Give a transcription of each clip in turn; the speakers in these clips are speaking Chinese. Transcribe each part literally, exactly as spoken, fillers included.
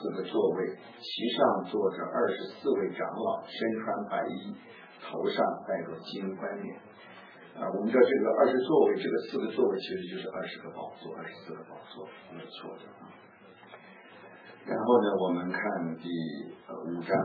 四个座位，其上坐着二十四位长老，身穿白衣，头上戴着金冠冕。啊，我们知道这个二十座位，这个四个座位其实就是二十个宝座，二十四个宝座，没有错的啊。然后呢，我们看第呃五章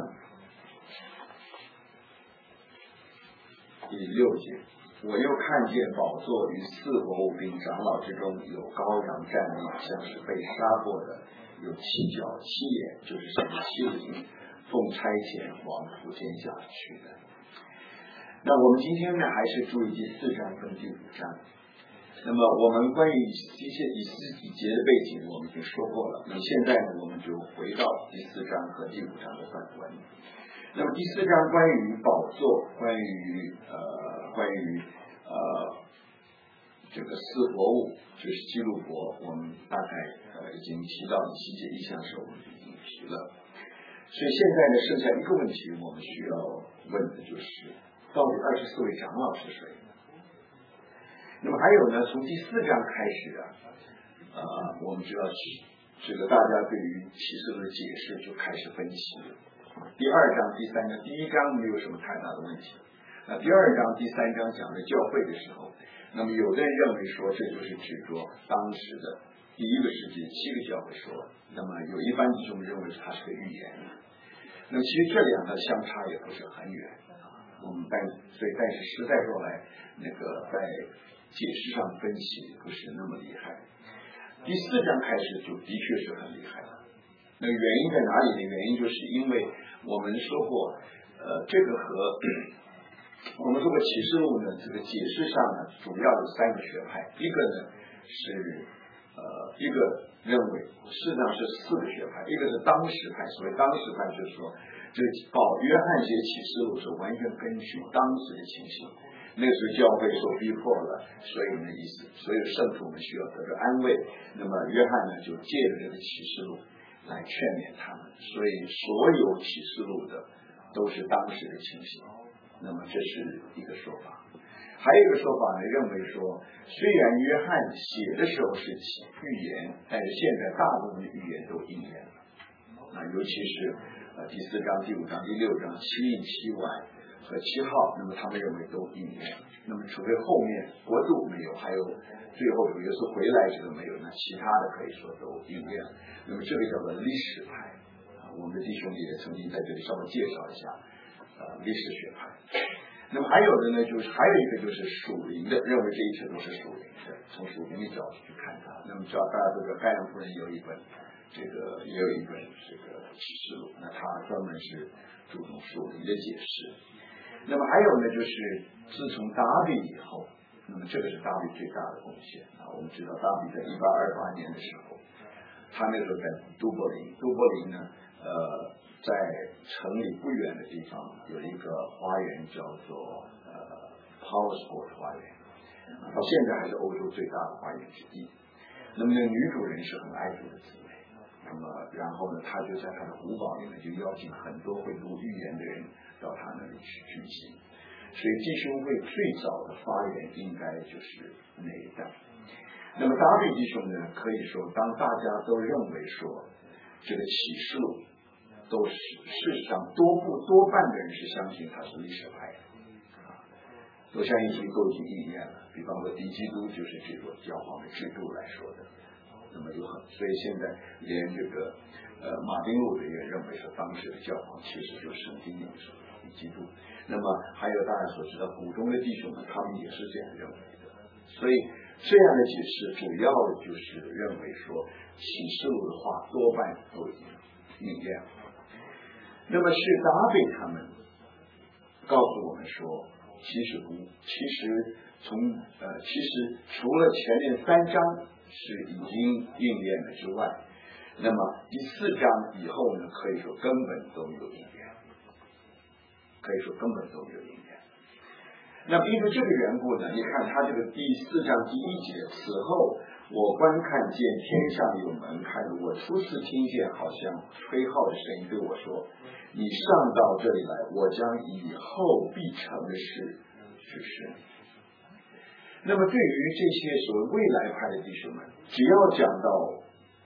第六节，我又看见宝座与四活物并长老之中有羔羊站立，像是被杀过的，有七角七眼，就是神的七灵，奉差遣往普天下去的。那我们今天呢，还是注意第四章跟第五章。那么我们关于一些以斯以节的背景，我们已经说过了。那么现在呢，我们就回到第四章和第五章的本文。那么第四章关于宝座，关于呃关于呃这个四活物，就是基路伯，我们大概呃已经提到的细节意象时，我们已经提了。所以现在呢，剩下一个问题，我们需要问的就是。到底二十四位长老是谁？那么还有呢？从第四章开始啊，呃，我们知道这个大家对于启示录的解释就开始分歧了。第二章、第三章，第一章没有什么太大的问题。那第二章、第三章讲的教会的时候，那么有的人认为说这就是指着当时的第一个世纪七个教会说，那么有一般弟兄认为它是个预言。那么其实这两个相差也不是很远。我们但所以但是实在说来，那个在解释上分歧不是那么厉害。第四章开始就的确是很厉害了。那个原因在哪里呢？原因就是因为我们说过，呃，这个和我们说过启示录呢，这个解释上呢，主要有三个学派。一个呢是呃一个认为事实上是四个学派，一个是当时派。所谓当时派就是说。这保约翰写启示录是完全根据当时的情形，那个时候教会受逼迫了，所以的意思，所有圣徒们需要得到安慰。那么约翰呢，就借着这个启示录来劝勉他们，所以所有启示录的都是当时的情形。那么这是一个说法。还有一个说法呢，认为说，虽然约翰写的时候是预言，但是现在大部分的预言都应验了。那尤其是。呃，第四章、第五章、第六章，七印、七晚和七号，那么他们认为都应验。那么除非后面国度没有，还有最后主耶稣回来这个没有，那其他的可以说都应验。那么这个叫做历史派啊，我们的弟兄也曾经在这里稍微介绍一下呃历史学派。那么还有的呢，就是还有一个就是属灵的，认为这一切都是属灵的，从属灵的角度去看它。那么知道大家都知道，盖兰夫人有一本。这个也有一本这个启示录，那他专门是注重属灵的解释。那么还有呢，就是自从达比以后，那么这个是达比最大的贡献啊。我们知道达比在一八二八年的时候，他那时候在都柏林，都柏林呢，呃，在城里不远的地方有一个花园叫做呃 Paulusburg 花园，到现在还是欧洲最大的花园之一。那么呢，女主人是很爱主的姊妹。那么，然后呢，他就在他的古堡里面就邀请很多会读预言的人到他那里去聚集。所以弟兄会最早的发源应该就是那一代。那么达比弟兄呢，可以说当大家都认为说这个启示录都是事实上多部多半的人是相信它是历史派的啊，都相信都已经应验了。比方说敌基督就是这个教皇的制度来说的。那么就很，所以现在连这个呃马丁路德也认为说当时的教皇其实就是圣经里说的基督。那么还有大家所知道古中的弟兄们，他们也是这样认为的。所以这样的解释主要的就是认为说启示录的话多半都已经应验了。那么是达比他们告诉我们说，其实不，其实从呃其实除了前面三章是已经应验了之外，那么第四章以后呢，可以说根本都没有应验，可以说根本都没有应验。那么因为这个缘故呢，你看他这个第四章第一节，此后我观看见天上有门开了，我初次听见好像吹号的声音对我说，你上到这里来，我将以后必成的事指示你。那么对于这些所谓未来派的弟兄们，只要讲到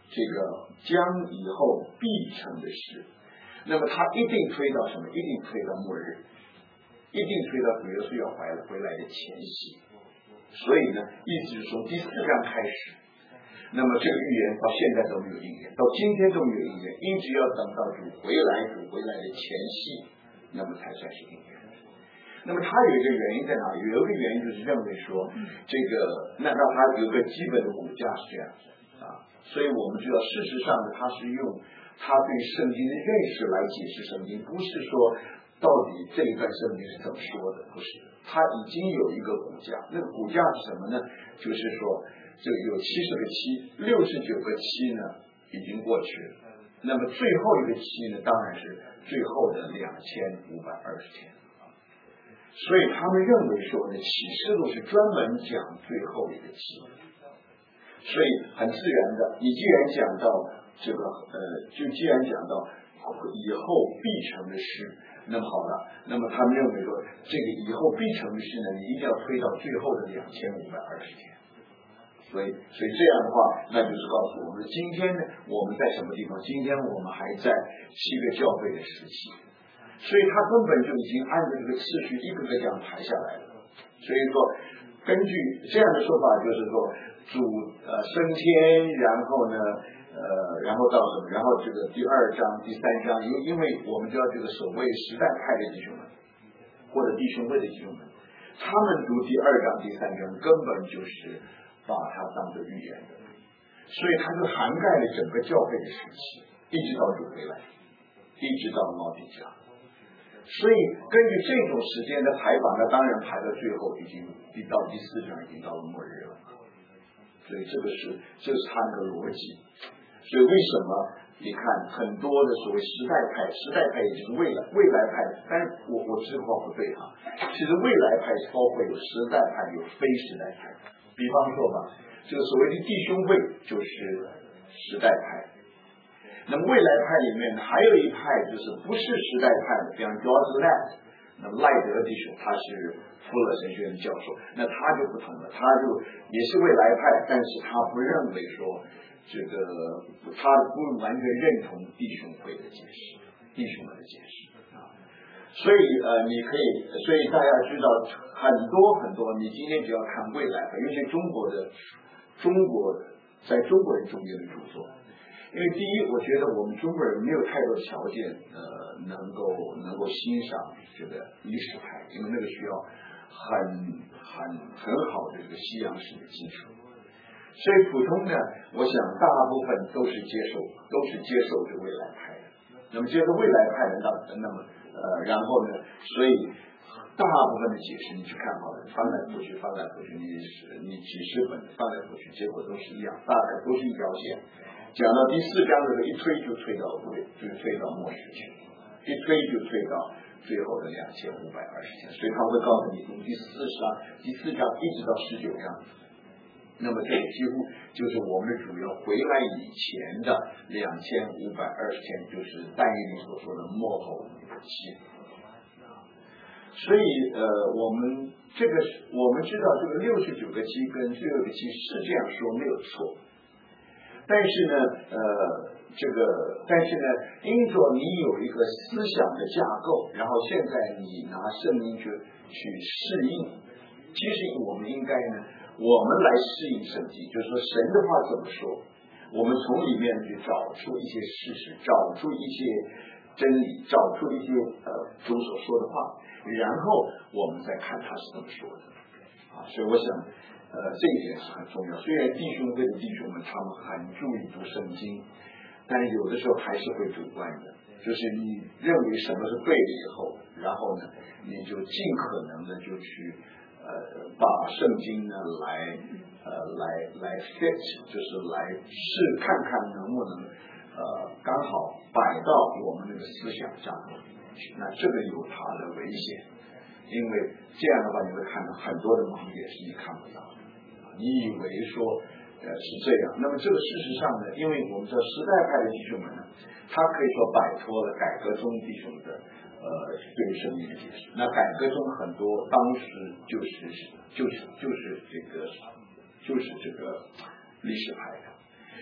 这个将以后必成的事，那么它一定推到什么？一定推到末日，一定推到主耶稣要回来回来的前夕。所以呢，一直从第四章开始，那么这个预言到现在都没有应验，到今天都没有应验，一直要等到主回来，主回来的前夕，那么才算是应验。那么它有一个原因在哪里？有一个原因就是认为说，这个那让它有个基本的骨架是这样子啊，所以我们知道，事实上呢，它是用它对圣经的认识来解释圣经，不是说到底这一段圣经是怎么说的，不是，它已经有一个骨架，那个骨架是什么呢？就是说这个有七十个七，六十九个七呢已经过去了，那么最后一个七呢，当然是最后的两千五百二十天。所以他们认为说呢，启示录是专门讲最后一个期，所以很自然的，你既然讲到这个呃，就既然讲到以后必成的事，那么好了，那么他们认为说这个以后必成的事呢，你一定要推到最后的两千五百二十天。所以，所以这样的话，那就是告诉我们，今天呢，我们在什么地方？今天我们还在七个教会的时期。所以他根本就已经按照这个次序一个个这样排下来了。所以说，根据这样的说法，就是说主呃升天，然后呢呃然后到什么？然后这个第二章、第三章，因因为我们知道这个所谓时代派的弟兄们，或者弟兄会的弟兄们，他们读第二章、第三章根本就是把它当作预言的，所以它就涵盖了整个教会的时期，一直到主回来，一直到老底家。所以根据这种时间的排法，那当然排到最后已经到第四章，已经到了末日了。所以这个是这是它的逻辑。所以为什么你看很多的所谓时代派，时代派也就是未来未来派，但是我我知道不对哈。其实未来派是包括有时代派，有非时代派。比方说吧，这个所谓的弟兄会就是时代派。那么未来派里面还有一派就是不是时代派的，比方 George Ladd， 那么赖德弟兄他是富勒神学院的教授，那他就不同了，他就也是未来派，但是他不认为说这个他不完全认同弟兄会的解释，弟兄们的解释啊。所以呃，你可以，所以大家知道很多很多，你今天只要看未来派，尤其中国的中国的在中国人中间的著作。因为第一，我觉得我们中国人没有太多条件，呃，能够能够欣赏这个历史派，因为那个需要很很很好的这个西洋史的基础。所以普通呢，我想大部分都是接受都是接受这未来派的。那么接受未来派的，那那么呃，然后呢，所以大部分的解释你去看好了，翻来覆去翻来覆去，你你几十本翻来覆去，结果都是一样，大概都是一条线。讲到第四章的时候，一推就推到对，就推到末世去，一推就推到最后的两千五百二十天，所以他会告诉你从第四章、第四章一直到十九章，那么这个几乎就是我们的主要回来以前的两千五百二十天，就是但以理所说的末后期。所以呃，我们这个我们知道这个六十九个期跟最后一个期是这样说没有错。但是呢，呃，这个，但是呢，因着你有一个思想的架构，然后现在你拿圣经去去适应，其实我们应该呢，我们来适应圣经，就是说神的话怎么说，我们从里面去找出一些事实，找出一些真理，找出一些呃主所说的话，然后我们再看他是怎么说的啊，所以我想。呃，这一点是很重要。虽然弟兄会的弟兄们他们很注意读圣经，但是有的时候还是会主观的。就是你认为什么是对的以后，然后呢，你就尽可能的就去呃把圣经呢来呃来来 fit， 就是来试看看能不能呃刚好摆到我们那个思想架构里面去。那这个有它的危险。因为这样的话，你会看到很多的盲点是你看不到的，你以为说呃是这样，那么这个事实上呢，因为我们知道时代派的弟兄们呢，他可以说摆脱了改革中弟兄的呃对圣经的解释。那改革中很多当时就是就是就是这个就是这个历史派的，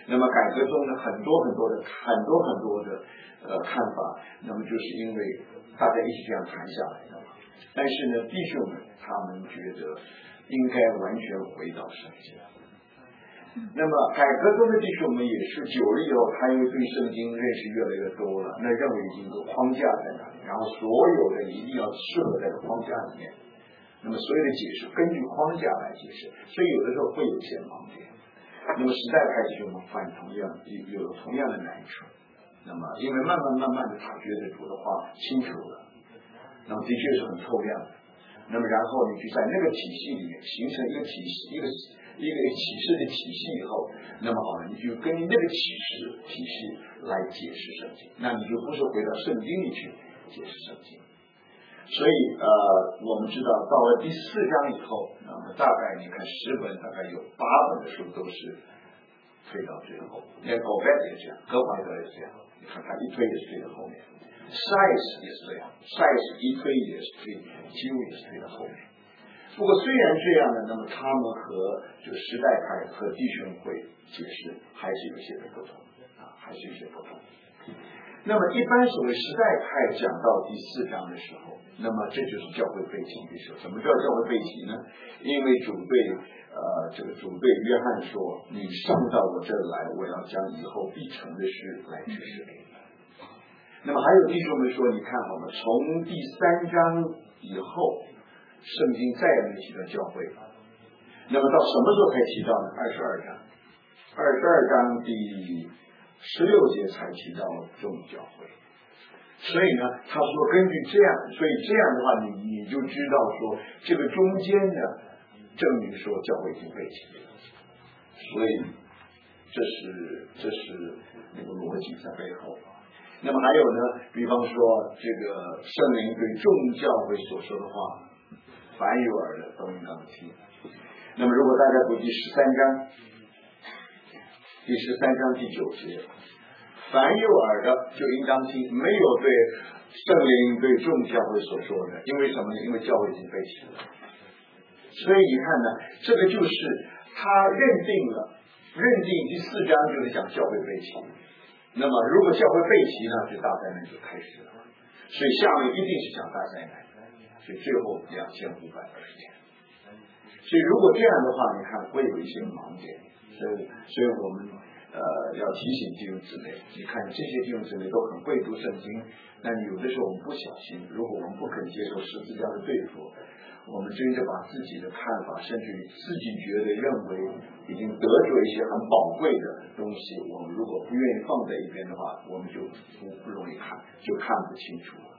那么改革中呢，很多很多的很多很多的呃看法，那么就是因为大家一起这样谈下来的。但是呢，弟兄们他们觉得应该完全回到圣经。那么改革中的弟兄们也是久了以后，他因为对圣经认识越来越多了，那认为已经有框架在那里，然后所有的一定要适合在这框架里面。那么所有的解释根据框架来解释，所以有的时候会有些盲点。那么时代派弟兄们犯同样有有同样的难处。那么因为慢慢慢慢的他觉得主的话清楚了，那么的确是很透亮的。那么然后你就在那个体系里面形成一个体系，一个一个启示的体系以后，那么好了，你就根据那个启示体系来解释圣经，那你就不是回到圣经里去解释圣经。所以呃，我们知道到了第四章以后，那么大概你看十本大概有八本的书都是推到最后，连狗盖也是这样，格怀德也是这样，你看他一推也是推到后面 ，size 也是这样 ，size 一推也是推，几乎也是推到后面。不过虽然这样呢，那么他们和就时代派和弟兄会解释还是有些的不同啊，还是有些不同。那么一般所谓时代派讲到第四章的时候，那么这就是教会背题的时候。什么叫教会背题呢？因为主对呃这个主对约翰说：“你上到我这儿来，我要将以后必成的事来指示给你。”那么还有弟兄们说，你看好吗？从第三章以后，圣经再也没提到教会了。那么到什么时候才提到呢？二十二章，二十二章第十六节才提到众教会。所以呢，他说根据这样，所以这样的话，你你就知道说，这个中间呢，证明说教会已经被提了。所以这是这是那个逻辑在背后。那么还有呢，比方说这个圣灵对众教会所说的话，凡有耳的都应当听。那么如果大家读第十三章，第十三章第九节，凡有耳的就应当听，没有对圣灵对众教会所说的，因为什么呢？因为教会已经被提了。所以你看呢，这个就是他认定了，认定第四章就是讲教会被提。那么如果教会被提呢，这大灾难就开始了。所以下面一定是讲大灾难，所以最后两千五百二十天。所以如果这样的话，你看会有一些盲点。所以所以我们呃要提醒弟兄姊妹，你看这些弟兄姊妹都很会读圣经，但有的时候我们不小心，如果我们不肯接受十字架的对付，我们真的把自己的看法，甚至于自己觉得认为已经得着一些很宝贵的东西，我们如果不愿意放在一边的话，我们就不不容易看，就看不清楚了。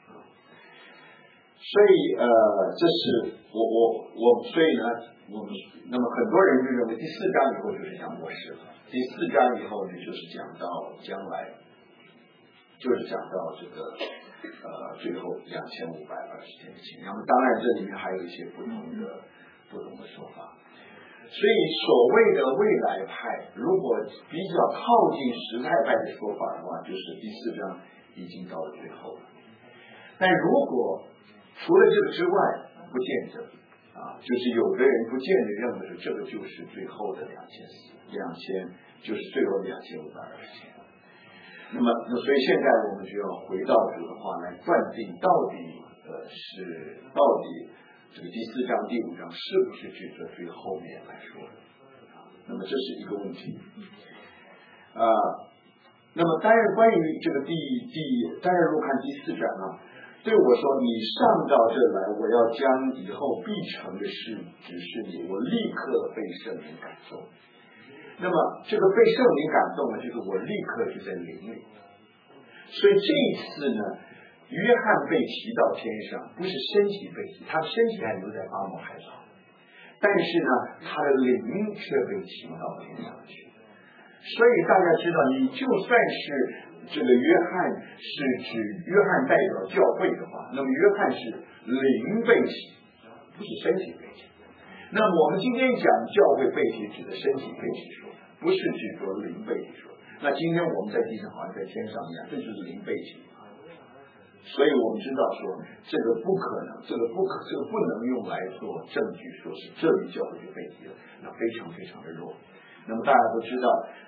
所以呃，这是我我我，所以呢，我们那么很多人就认为第四章以后就是讲末世了，第四章以后呢就是讲到将来，就是讲到这个呃最后两千五百二十天的情。那么当然这里面还有一些不同的不同的说法。所以所谓的未来派，如果比较靠近时代派的说法的话，就是第四章已经到了最后了。但如果除了这个之外，不见得啊，就是有的人不见得认为是这个就是最后的两千四两千，就是最后两千五百二十天。那么，那所以现在我们就要回到主的话来断定，到底呃是到底这个第四章、第五章是不是指着最后面来说的啊？那么这是一个问题啊。那么当然，关于这个第第，当然如果看第四章啊。对我说，你上到这来，我要将以后必成的事指示你，我立刻被圣灵感动。那么这个被圣灵感动呢，就是我立刻就在灵里。所以这一次呢，约翰被提到天上，不是身体被提，他的身体还留在阿摩海岛，但是呢，他的灵却被提到天上去。所以大家知道，你就算是这个约翰是指约翰代表教会的话，那么约翰是灵被提，不是身体被提。那么我们今天讲教会被提，指的身体被提说，不是指着灵被提说。那今天我们在地上好像在天上一样，这就是灵被提。所以我们知道说，这个不可能，这个不可，这个不能用来做证据，说是这里教会就被提了，那非常非常的弱。那么大家都知道，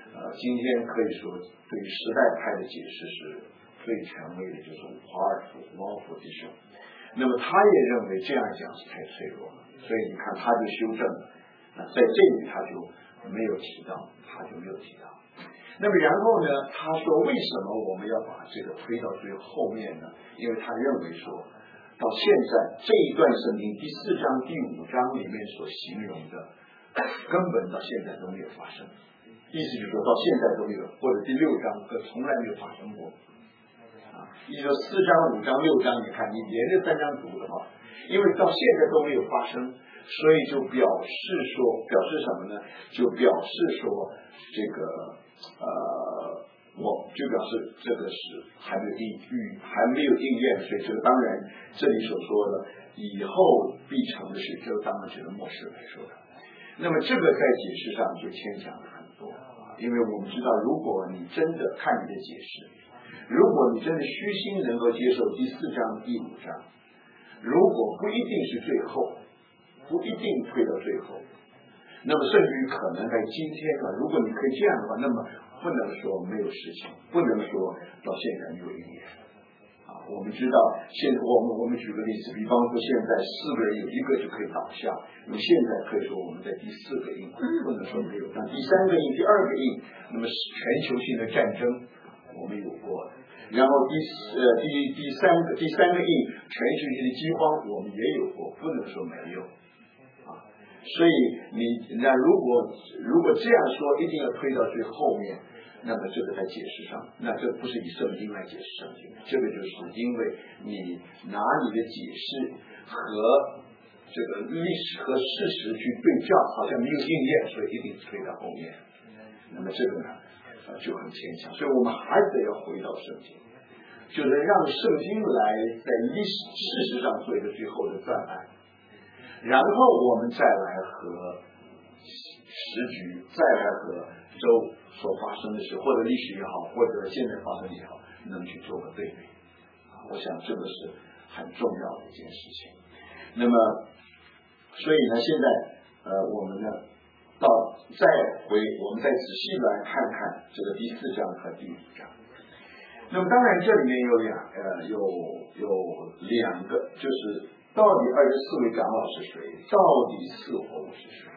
呃，今天可以说对于时代派的解释是最权威的，就是五花二夫王夫弟兄。那么他也认为这样讲是太脆弱了，所以你看他就修正了，啊，在这里他就没有提到，他就没有提到。那么然后呢，他说为什么我们要把这个推到最后面呢？因为他认为说到现在这一段圣经第四章第五章里面所形容的根本到现在都没有发生，意思就是说到现在都没有，或者第六章和从来没有发生过。你说四章五章六章，你看你连着三章读的话，因为到现在都没有发生，所以就表示说，表示什么呢？就表示说这个呃，我就表示这个是还没有应预还没有应验，所以这个当然这里所说的以后必成的事，这个当然是末世来说的。那么这个在解释上就牵强了很多啊，因为我们知道，如果你真的看你的解释。如果你真的虚心能够接受第四章第五章，如果不一定是最后，不一定推到最后，那么甚至于可能在今天啊，如果你可以这样的话，那么不能说没有事情，不能说到现在没有应验啊。我们知道，现在我们我们举个例子，比方说现在四个人有一个就可以倒下，那么现在可以说我们在第四个印，不能说没有，但第三个印、第二个印，那么全球性的战争我们有过。然后第呃第第三个第三个印全球性的饥荒我们也有过，不能说没有啊。所以你那如果如果这样说，一定要推到最后面，那么这个在解释上，那这不是以圣经来解释圣经，这个就是因为你拿你的解释和这个历史和事实去对照，好像没有应验，所以一定推到后面。那么这个呢？就很牵强，所以我们还得要回到圣经，就是让圣经来在历史事实上做一个最后的断案，然后我们再来和时局，再来和周所发生的事，或者历史也好，或者现在发生也好，能去做个对比。我想这个是很重要的一件事情。那么，所以呢，现在呃，我们呢。到再回，我们再仔细来看看这个第四章和第五章。那么当然这里面有两呃有有两个，就是到底二十四位长老是谁，到底四活物是谁。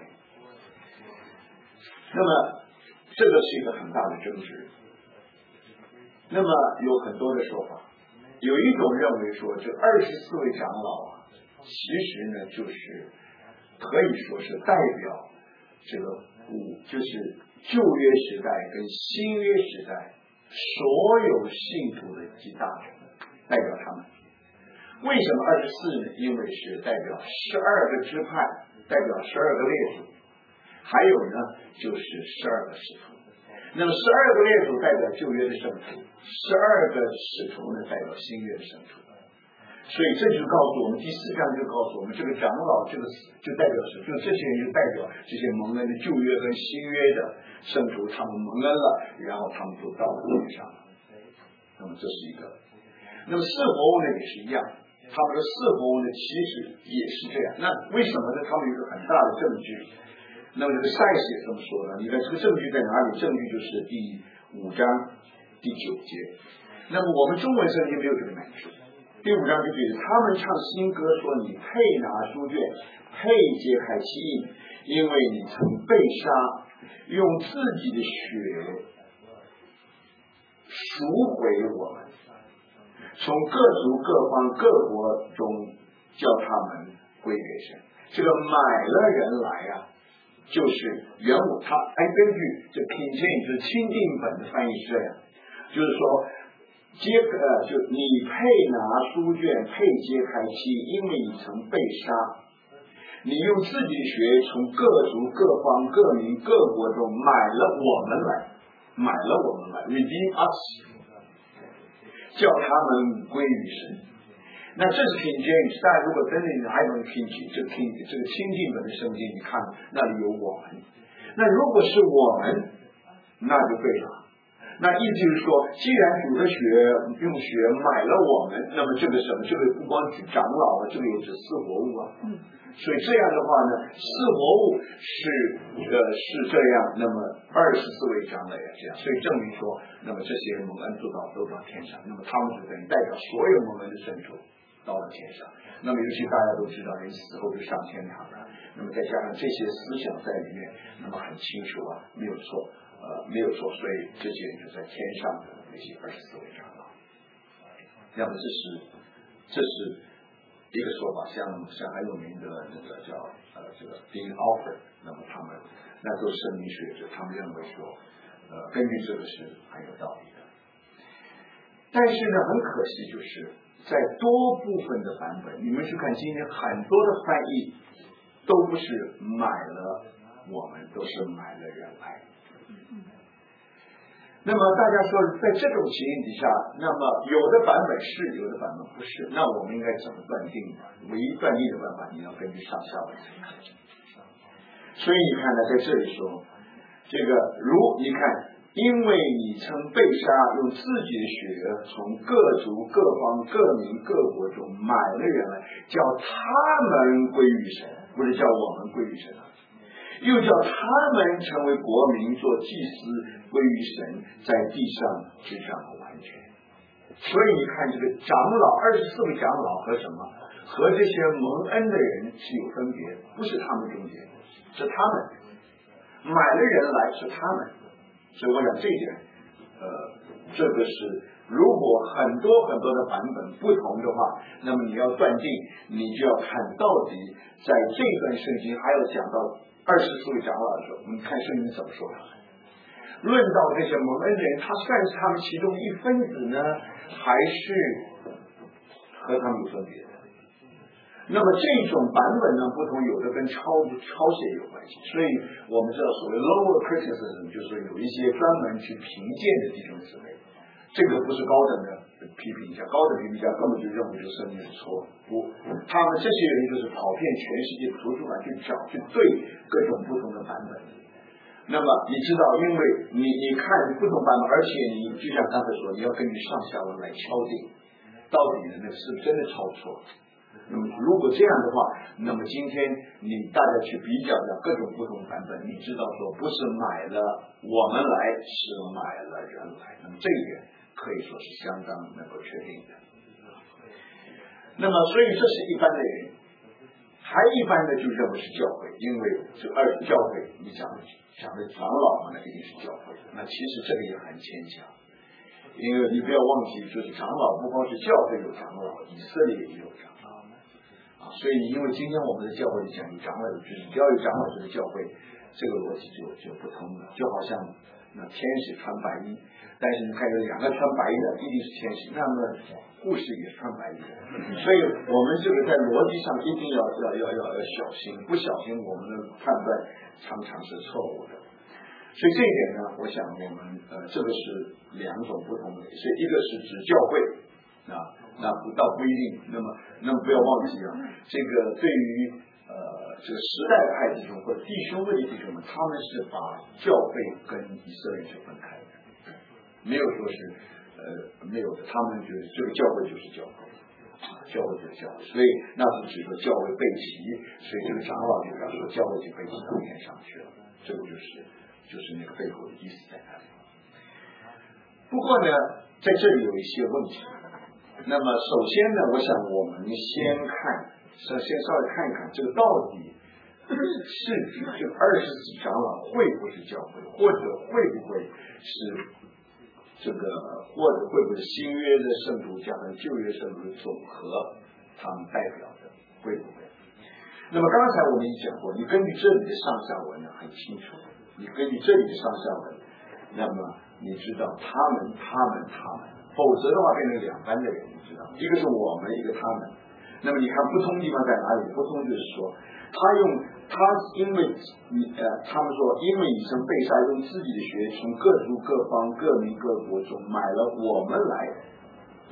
那么这个是一个很大的争执。那么有很多的说法，有一种认为说这二十四位长老啊，其实呢就是可以说是代表。这个古就是旧约时代跟新约时代所有信徒的集大成，代表他们。为什么二十四呢？因为是代表十二个支派，代表十二个列祖，还有呢就是十二个使徒。那么十二个列祖代表旧约的圣徒，十二个使徒呢代表新约的圣徒。所以这就告诉我们，第四章就告诉我们，这个长老这个就代表是，就这些人就代表这些蒙恩的旧约跟新约的圣徒，他们蒙恩了，然后他们就到了地上了。那么这是一个。那么四活物呢也是一样，他们的四活物呢其实也是这样。那为什么呢？他们有一个很大的证据。那么这个赛斯也这么说的，你看这个证据在哪里？证据就是第五章第九节。那么我们中文圣经没有这个难处。第五章就记得他们唱新歌说，你配拿书卷，配揭开其印，因为你曾被杀，用自己的血赎回我们，从各族各方各国中叫他们归给神。这个买了人来啊，就是原文他哎根据这 King James 就是钦定本的翻译是这样，就是说揭呃，就你配拿书卷，配揭开其，因为你曾被杀，你用自己的血从各族各方各民各国中买了我们来，买了我们来 redeem us， 叫他们归于神。那这是 King James， 大家如果真的还有 King 这个 King 这个钦定本的圣经，你看那里有我们。那如果是我们，那就对了。 那意思就是说，既然主的血用血买了我们，那么这个什么，这个不光指长老啊，这个也指四活物啊。所以这样的话呢，四活物是呃是这样，那么二十四位长老也这样，所以证明说，那么这些蒙恩做到都到天上，那么他们是等于代表所有蒙恩的圣徒到了天上。那么尤其大家都知道，人死后就上天堂了，那么再加上这些思想在里面，那么很清楚啊，没有错。呃，没有错，所以这些人就在天上的那些二十四位长老。那么这是这是一个说法，像像很有名的那个叫呃这个 Dean Alford， 那么他们那都是生理学者，他们认为说，呃，根据这个是很有道理的。但是呢，很可惜就是在多部分的版本，你们去看今天很多的翻译都不是买了我们，都是买了人来。那么大家说，在这种情形底下，那么有的版本是，有的版本不是，那我们应该怎么断定呢？唯一断定的办法，你要根据上下文来看。所以你看呢，在这里说，这个如你看，因为你曾被杀，用自己的血从各族、各方、各民、各国中买了人来，叫他们归于神，不是叫我们归于神啊。又叫他们成为国民，做祭司，归于神，在地上执掌完全。所以你看，这个长老二十四位长老和什么，和这些蒙恩的人是有分别的，不是他们中间，是他们买了人来，是他们。所以我想这一点，呃，这个是如果很多很多的版本不同的话，那么你要断定，你就要看到底在这段圣经还要讲到。二十四位长老的时候，我们看圣经怎么说他们。论到这些蒙恩的人，他算是他们其中一分子呢，还是和他们有分别的？那么这种版本呢不同，有的跟抄抄写有关系。所以我们知道所谓 lower criticism， 就是有一些专门去评鉴的弟兄姊妹，这个不是高等的批评家，高等批评家根本就认为这个圣经是错的。不，他们这些人就是跑遍全世界图书馆去找去对各种不同的版本。那么你知道，因为你你看不同版本，而且你就像刚才说，你要根据上下文来敲定，到底呢那是不是真的抄错？那么如果这样的话，那么今天你大家去比较的各种不同版本，你知道说不是买了我们来，是买了人来，那么这一点可以说是相当能够确定的。那么所以这是一般的人，还一般的就认为是教会，因为这二教会你讲讲的长老嘛，那一定是教会。那其实这个也很牵强，因为你不要忘记，就是长老不光是教会有长老，以色列也有长老啊。所以因为今天我们的教会讲有长老，就是只要有长老就是教会，这个逻辑就就不通了。就好像那天使穿白衣，但是你看有两个穿白衣的一定是天使，那么护士也是穿白衣的，所以我们这个在逻辑上一定要要要要要小心，不小心我们的判断常常是错误的。所以这一点呢，我想我们呃这个是两种不同的，所以一个是指教会啊，那不倒不一定。那么那么不要忘记啊，这个对于呃这个时代派弟兄或者弟兄会的弟兄们，他们是把教会跟以色列是分开的，没有说是呃没有的，他们觉得这个教会就是教会，教会就是教会，所以那是指着教会背齐，所以这个长老就表示说教会就背齐到天上去了，这个就是就是那个背后的意思在那里。不过呢，在这里有一些问题。那么首先呢，我想我们先看，首先稍微看一看这个到底是指这个二十四长老会不会是教会，或者会不会是这个，或者会不会是新约的圣徒加上旧约圣徒的总和，他们代表的会不会？那么刚才我们已讲过，你根据这里的上下文呢很清楚，你根据这里的上下文，那么你知道他们他们他们，否则的话变成两班的人，你知道，一个是我们，一个他们。那么你看不同地方在哪里？不同就是说，他用他因为你呃，他们说因为你曾被杀，用自己的血从各族各方各民各国中买了我们来，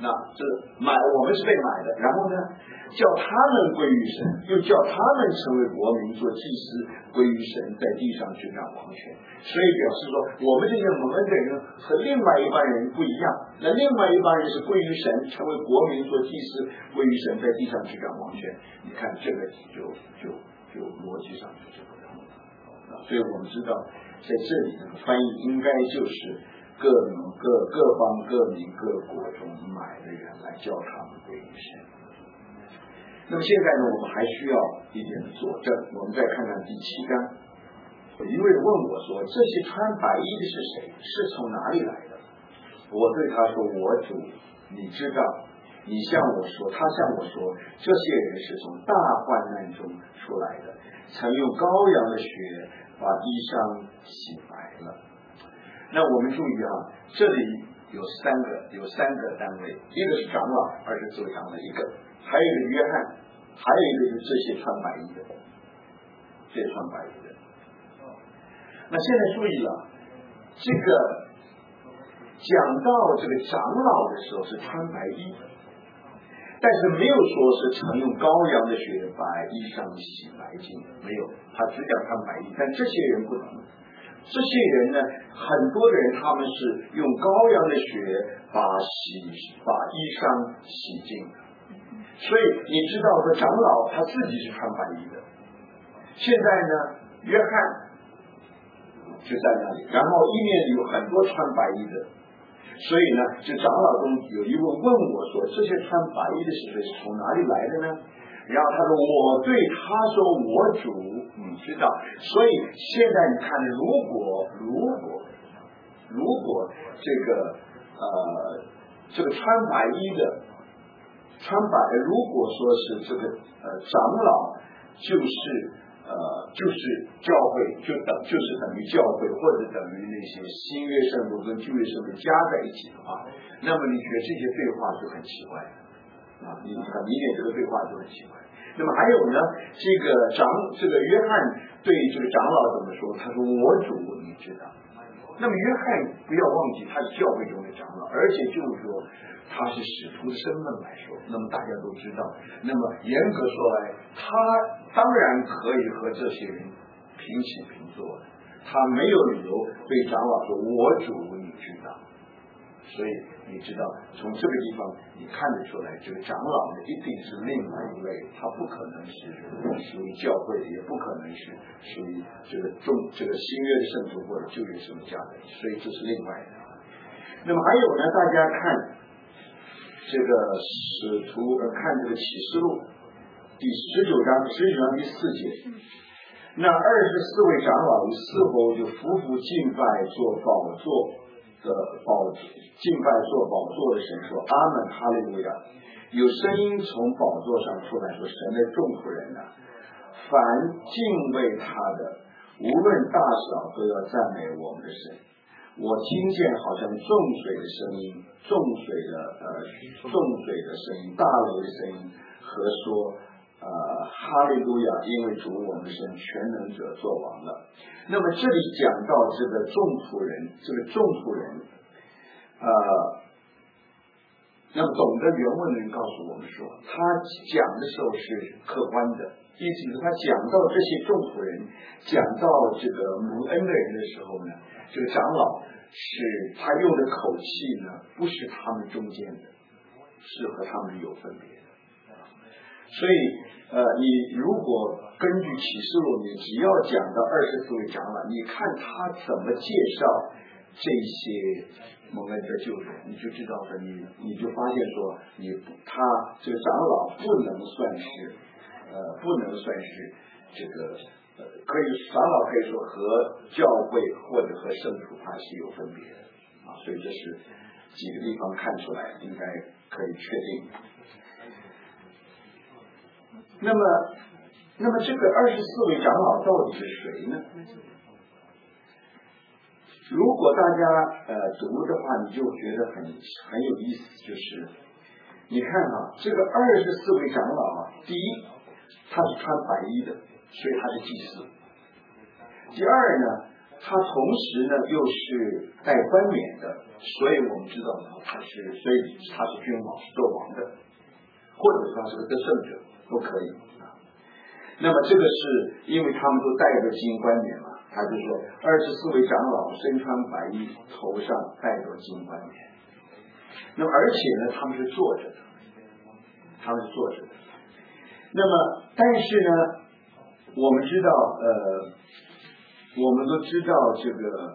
那这买我们是被买的，然后呢，叫他们归于神，又叫他们成为国民，做祭司，归于神，在地上执掌王权。所以表示说，我们这些蒙恩的人和另外一帮人不一样。那另外一帮人是归于神，成为国民，做祭司，归于神，在地上执掌王权。你看这个就就就逻辑上就是不同的。所以我们知道，在这里的翻译应该就是各民各各邦各民各国中买的人来叫他们归于神。那么现在呢，我们还需要一点的佐证。我们再看看第七章。有一位问我说：“这些穿白衣的是谁？是从哪里来的？”我对他说：“我主，你知道。你向我说，他向我说，这些人是从大患难中出来的，曾用羔羊的血把衣裳洗白了。”那我们注意啊，这里有三个有三个单位，一个是长老，二十四位长老一个，还有一个约翰，还有一个就是这些穿白衣的，这些穿白衣的。那现在注意了，这个讲到这个长老的时候是穿白衣，但是没有说是曾用羔羊的血把衣裳洗白净，没有，他只讲穿白衣。但这些人不同，这些人呢，很多的人他们是用羔羊的血把洗把衣裳洗净的，所以你知道说长老他自己是穿白衣的。现在呢，约翰就在那里，然后一面有很多穿白衣的，所以呢，这长老中有一位问我说：“这些穿白衣的是谁？是从哪里来的呢？”然后他说：“我对他说，我主，你知道。”所以现在你看，如果如果如果这个呃这个穿白衣的穿白，如果说是这个呃长老就是呃就是教会，就等就是等于教会，或者等于那些新约圣徒跟旧约圣徒加在一起的话，那么你觉得这些对话就很奇怪了啊！你很明显这个对话就很奇怪。那么还有呢，这个长这个约翰对这个长老怎么说？他说：“我主，你知道。”那么约翰不要忘记他是教会中的长老，而且就是说他是使徒的身份来说，那么大家都知道，那么严格说来，他当然可以和这些人平起平坐的，他没有理由对长老说：“我主，你知道。”所以你知道，从这个地方你看得出来，这个长老呢一定是另外一位，他不可能是属于教会的，也不可能是属于这个中这个新约的圣徒或者旧约圣徒家的，所以这是另外的。那么还有呢，大家看这个使徒呃看这个启示录第十九章十九章第四节，那二十四位长老与四侯就匍匐敬拜做宝座的宝敬拜做宝座的神说：“阿门，哈利路亚！”有声音从宝座上出来说：“神的众仆人啊，凡敬畏他的，无论大小，都要赞美我们的神。”我听见好像众水的声音，众水的呃众水的声音，大雷的声音，和说呃哈利路亚，因为主我们神全能者作王了。那么这里讲到这个众仆人，这个众仆人呃那么懂得原文的人告诉我们说，他讲的时候是客观的，意思是他讲到这些众仆人，讲到这个蒙恩的人的时候呢，这个长老是他用的口气呢，不是他们中间的，是和他们有分别的。所以呃，你如果根据启示录里面，只要讲到二十四位长老，你看他怎么介绍这些蒙恩的救人，你就知道了，你你就发现说，你他这个长老不能算是呃，不能算是这个呃，可以长老可以说和教会或者和圣徒他是有分别的啊，所以这是几个地方看出来，应该可以确定。那么，那么这个二十四位长老到底是谁呢？如果大家呃读的话，你就觉得很很有意思，就是你看啊，这个二十四位长老啊，第一，他是穿白衣的，所以他是祭司。第二呢， 他同时呢又是带冠冕的，所以我们知道呢他是，所以他是君王，是做王的，或者他是个得胜者都可以啊。那么这个是因为他们都带着金冠冕嘛，他就说二十四位长老身穿白衣，头上戴着金冠冕。那么而且呢他们是坐着的，他们是坐着的。那么但是呢我们知道呃我们都知道这个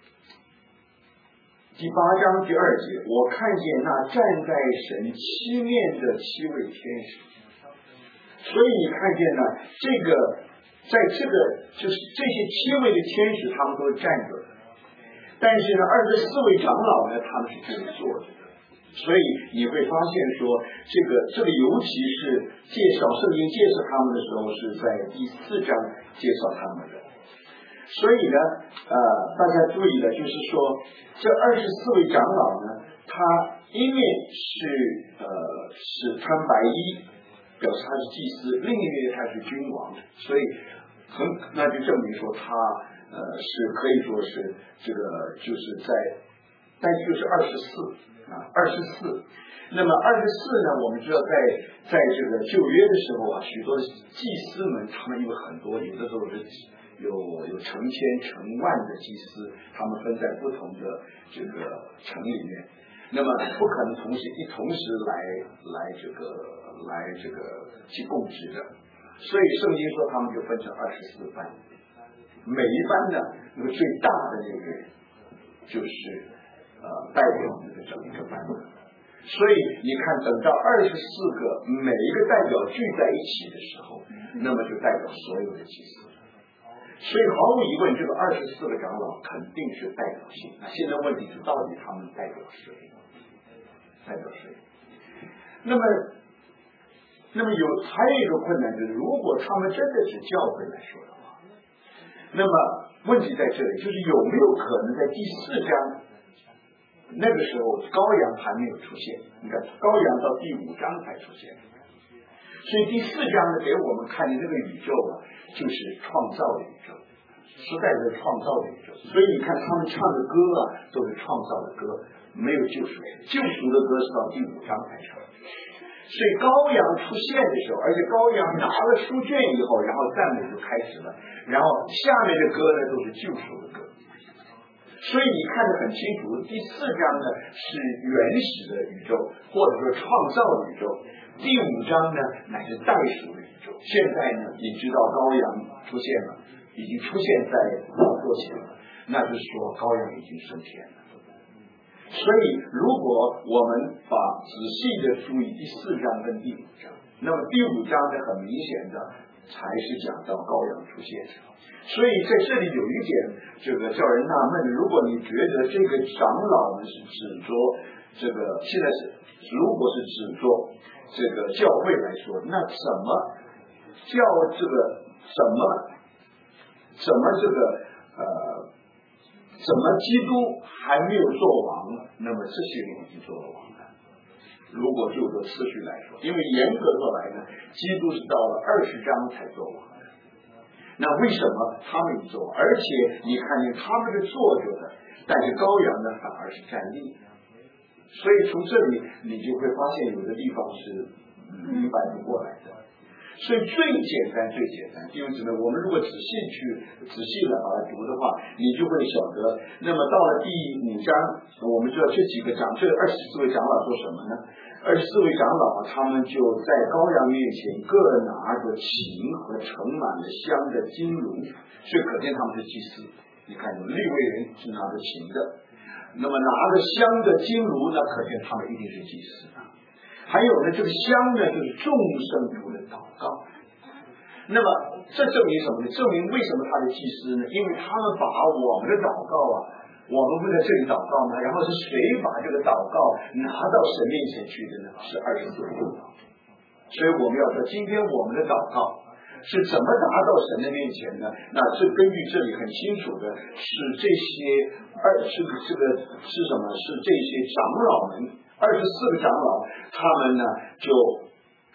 第八章第二节，我看见那站在神七面的七位天使。所以你看见呢，这个在这个就是这些七位的天使，他们都是站着的，但是呢，二十四位长老呢，他们是这样坐着的。所以你会发现说，这个这里尤其是介绍圣经介绍他们的时候，是在第四章介绍他们的。所以呢，呃，大家注意了，就是说这二十四位长老呢，他一面是呃是穿白衣，表示他是祭司，另一面他是君王，所以很那就证明说他呃是可以说是这个就是在，但是就是二十四啊二十四。那么二十四呢，我们知道在在这个旧约的时候啊，许多的祭司们他们有很多，有的时候是有有成千成万的祭司，他们分在不同的这个城里面，那么不可能同时一同时来来这个来这个去供职的，所以圣经说他们就分成二十四班，每一班呢那个最大的那个人就是呃代表这个整个班的。所以你看等到二十四个每一个代表聚在一起的时候，那么就代表所有的祭司。所以毫无疑问，这个二十四个长老肯定是代表性。那现在问题是，到底他们代表谁？代表谁？那么，那么有还有一个困难就是，如果他们真的是教会来说的话，那么问题在这里，就是有没有可能在第四章那个时候羔羊还没有出现？你看，羔羊到第五章才出现。所以第四章呢，给我们看见这个宇宙啊，就是创造的宇宙，实在是创造的宇宙。所以你看他们唱的歌啊，都是创造的歌，没有救赎。救赎的歌是到第五章才唱。所以羔羊出现的时候，而且羔羊拿了书卷以后，然后赞美就开始了，然后下面的歌呢都是救赎的歌。所以你看得很清楚，第四章呢是原始的宇宙，或者说创造的宇宙。第五章呢乃是代赎的宇宙。现在呢你知道羔羊出现了，已经出现在宝座前了，那就是说羔羊已经升天了。所以如果我们把仔细的注意第四章跟第五章，那么第五章呢很明显的才是讲到羔羊出现。所以在这里有一点这个叫人纳闷，如果你觉得这个长老们是指着这个现在是如果是指着这个教会来说，那怎么叫这个怎么怎么这个呃怎么基督还没有做王呢？那么这些人已经做了王了。如果就着次序来说，因为严格说来呢，基督是到了二十章才做王的。那为什么他们做？而且你看见他们是坐着的，但是羔羊呢反而是站立的。所以从这里你就会发现有的地方是明白不过来的。所以最简单最简单，弟兄姊妹，我们如果仔细去仔细的把它读的话，你就会晓得。那么到了第五章，我们知道这几个长这二十四位长老做什么呢？二十四位长老他们就在羔羊面前各拿着琴和盛满了香的金炉，所以可见他们是祭司。你看有利未人是拿着琴的，那么拿着香的金炉呢，可见他们一定是祭司。还有呢，这个香呢就是众圣徒的祷告。那么这证明什么呢？证明为什么他是祭司呢？因为他们把我们的祷告啊，我们不在这里祷告吗？然后是谁把这个祷告拿到神面前去的呢？是二十四位长老。所以我们要说，今天我们的祷告是怎么拿到神的面前呢？那这根据这里很清楚的是这些二是这个是什么？是这些长老们。二十四个长老，他们呢就跟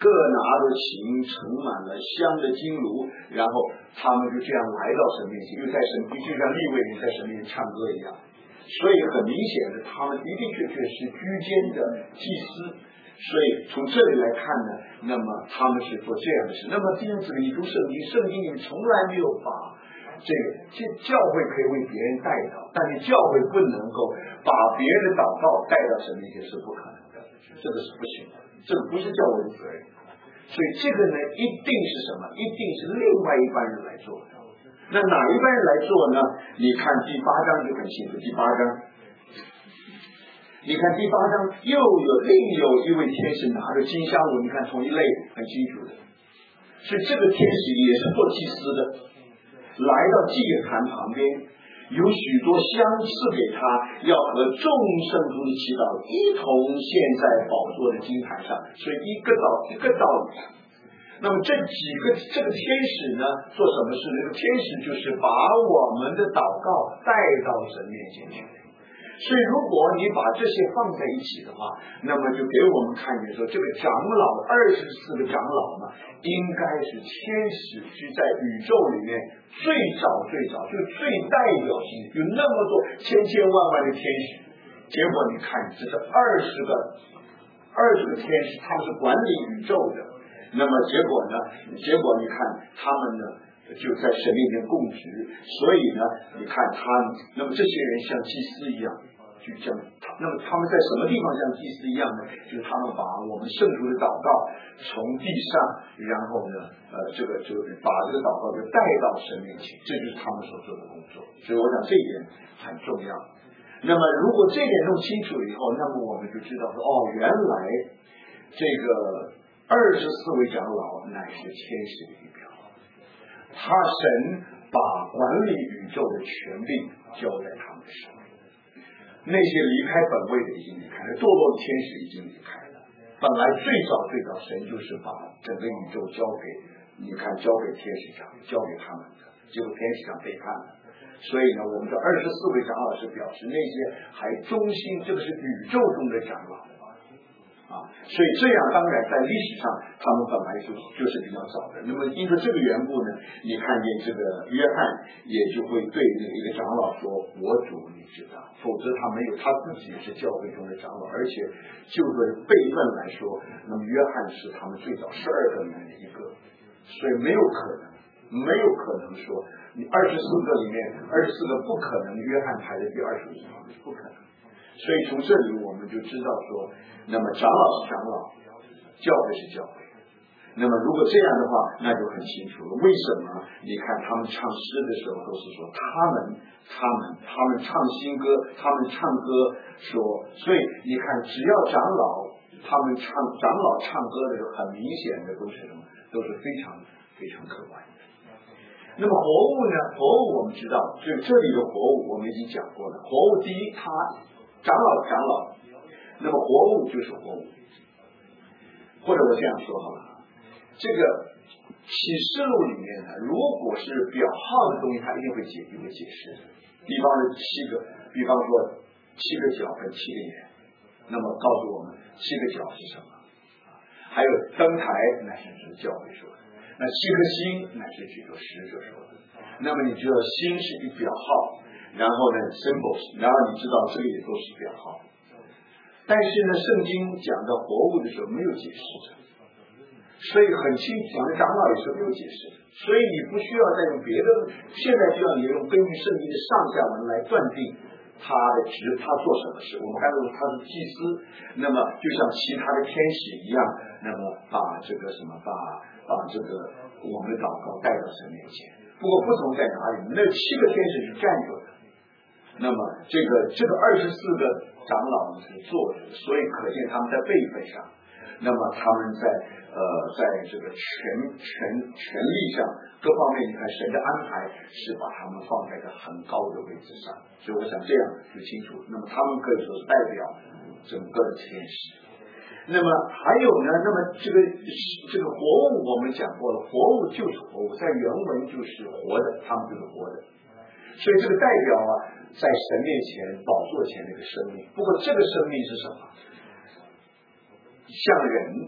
各拿着琴，盛满了香的金炉，然后他们就这样来到神面前，又在神就像利未人在神面前唱歌一样。所以很明显的，他们的的确确是居间的祭司。所以从这里来看呢，那么他们是做这样的事。那么弟兄姊妹，你读圣经，圣经里面从来没有把这个教会可以为别人代祷，但是教会不能够把别人的祷告带到神面前是不可能的，这个是不行的，这个不是教会的责任。所以这个呢，一定是什么？一定是另外一班人来做的。那哪一班人来做呢？你看第八章就很清楚，第八章，你看第八章又有另有一位天使拿着金香炉，你看同一类很清楚的。所以这个天使也是做祭司的，来到祭坛旁边，有许多香赐给他，要和众圣徒的祈祷一同献在宝座的金坛上。所以一个道一个道理。那么这几个这个天使呢，做什么事？这个天使就是把我们的祷告带到神面前去。所以如果你把这些放在一起的话，那么就给我们看见说，这个长老二十四个长老呢，应该是天使是在宇宙里面最早最早就最代表性，有那么多千千万万的天使。结果你看，这是二十个二十个天使，他们是管理宇宙的。那么结果呢？结果你看他们呢，就在神面前供职。所以呢，你看他们，那么这些人像祭司一样，就像那么他们在什么地方像祭司一样呢？就是他们把我们圣徒的祷告从地上，然后呢，呃，这个就把这个祷告就带到神面前，这就是他们所做的工作。所以我想这一点很重要。那么如果这一点弄清楚以后，那么我们就知道说，哦，原来这个二十四位长老乃是天使的一表，他神把管理宇宙的权柄交在他们手里。那些离开本位的已经离开了，堕落的天使已经离开了。本来最早最早神就是把整个宇宙交给你看，交给天使长，交给他们的，结果天使长背叛了。所以呢，我们的二十四位长老是表示那些还忠心，这个是宇宙中的长老。啊，所以这样当然在历史上他们本来就就是比较早的。那么因为这个缘故呢，你看见这个约翰也就会对那个一个长老说：“我主，你知道，否则他没有，他自己也是教会中的长老，而且就着辈分来说，那么约翰是他们最早十二个里面的一个，所以没有可能，没有可能说你二十四个里面二十四个不可能约翰排在第二十五名，不可能。所以从这里我们就知道说，那么长老是长老，教会是教会。那么如果这样的话，那就很清楚了。为什么？你看他们唱诗的时候都是说他们、他们、他们唱新歌，他们唱歌说，所以你看，只要长老他们唱长老唱歌的时候，很明显的都是什么？都是非常非常客观的。那么活物呢？活物我们知道，就这里的活物我们已经讲过了。活物第一，它长老长老，那么活物就是活物。或者我这样说好了，这个启示录里面呢，如果是表号的东西，它一定会解一会解释的。比方说七个，比方说七个角跟七个眼，那么告诉我们七个角是什么？还有灯台，乃是指教会说的。那七颗星乃是指着使者说的。那么你知道星是一表号，然后呢 symbols， 然后你知道这里也都是表号。但是呢，圣经讲到活物的时候没有解释的，所以很清楚，讲的长老也是没有解释的。所以你不需要再用别的，现在就要你用根据圣经的上下文来断定他的职，他做什么事。我们刚才说他是祭司，那么就像其他的天使一样，那么把这个什么，把把这个我们的祷告带到神面前。不过不同在哪里？那七个天使是站着的，那么这个这个二十四个长老是坐着的，所以可见他们在辈分上，那么他们在呃在这个权权权力上各方面，你看神的安排是把他们放在一个很高的位置上，所以我想这样就清楚。那么他们可以说是代表整个的天使。那么还有呢，那么这个这个活物我们讲过了，活物就是活物，在原文就是活的，他们就是活的。所以这个代表啊，在神面前宝座前那个生命。不过这个生命是什么？像人，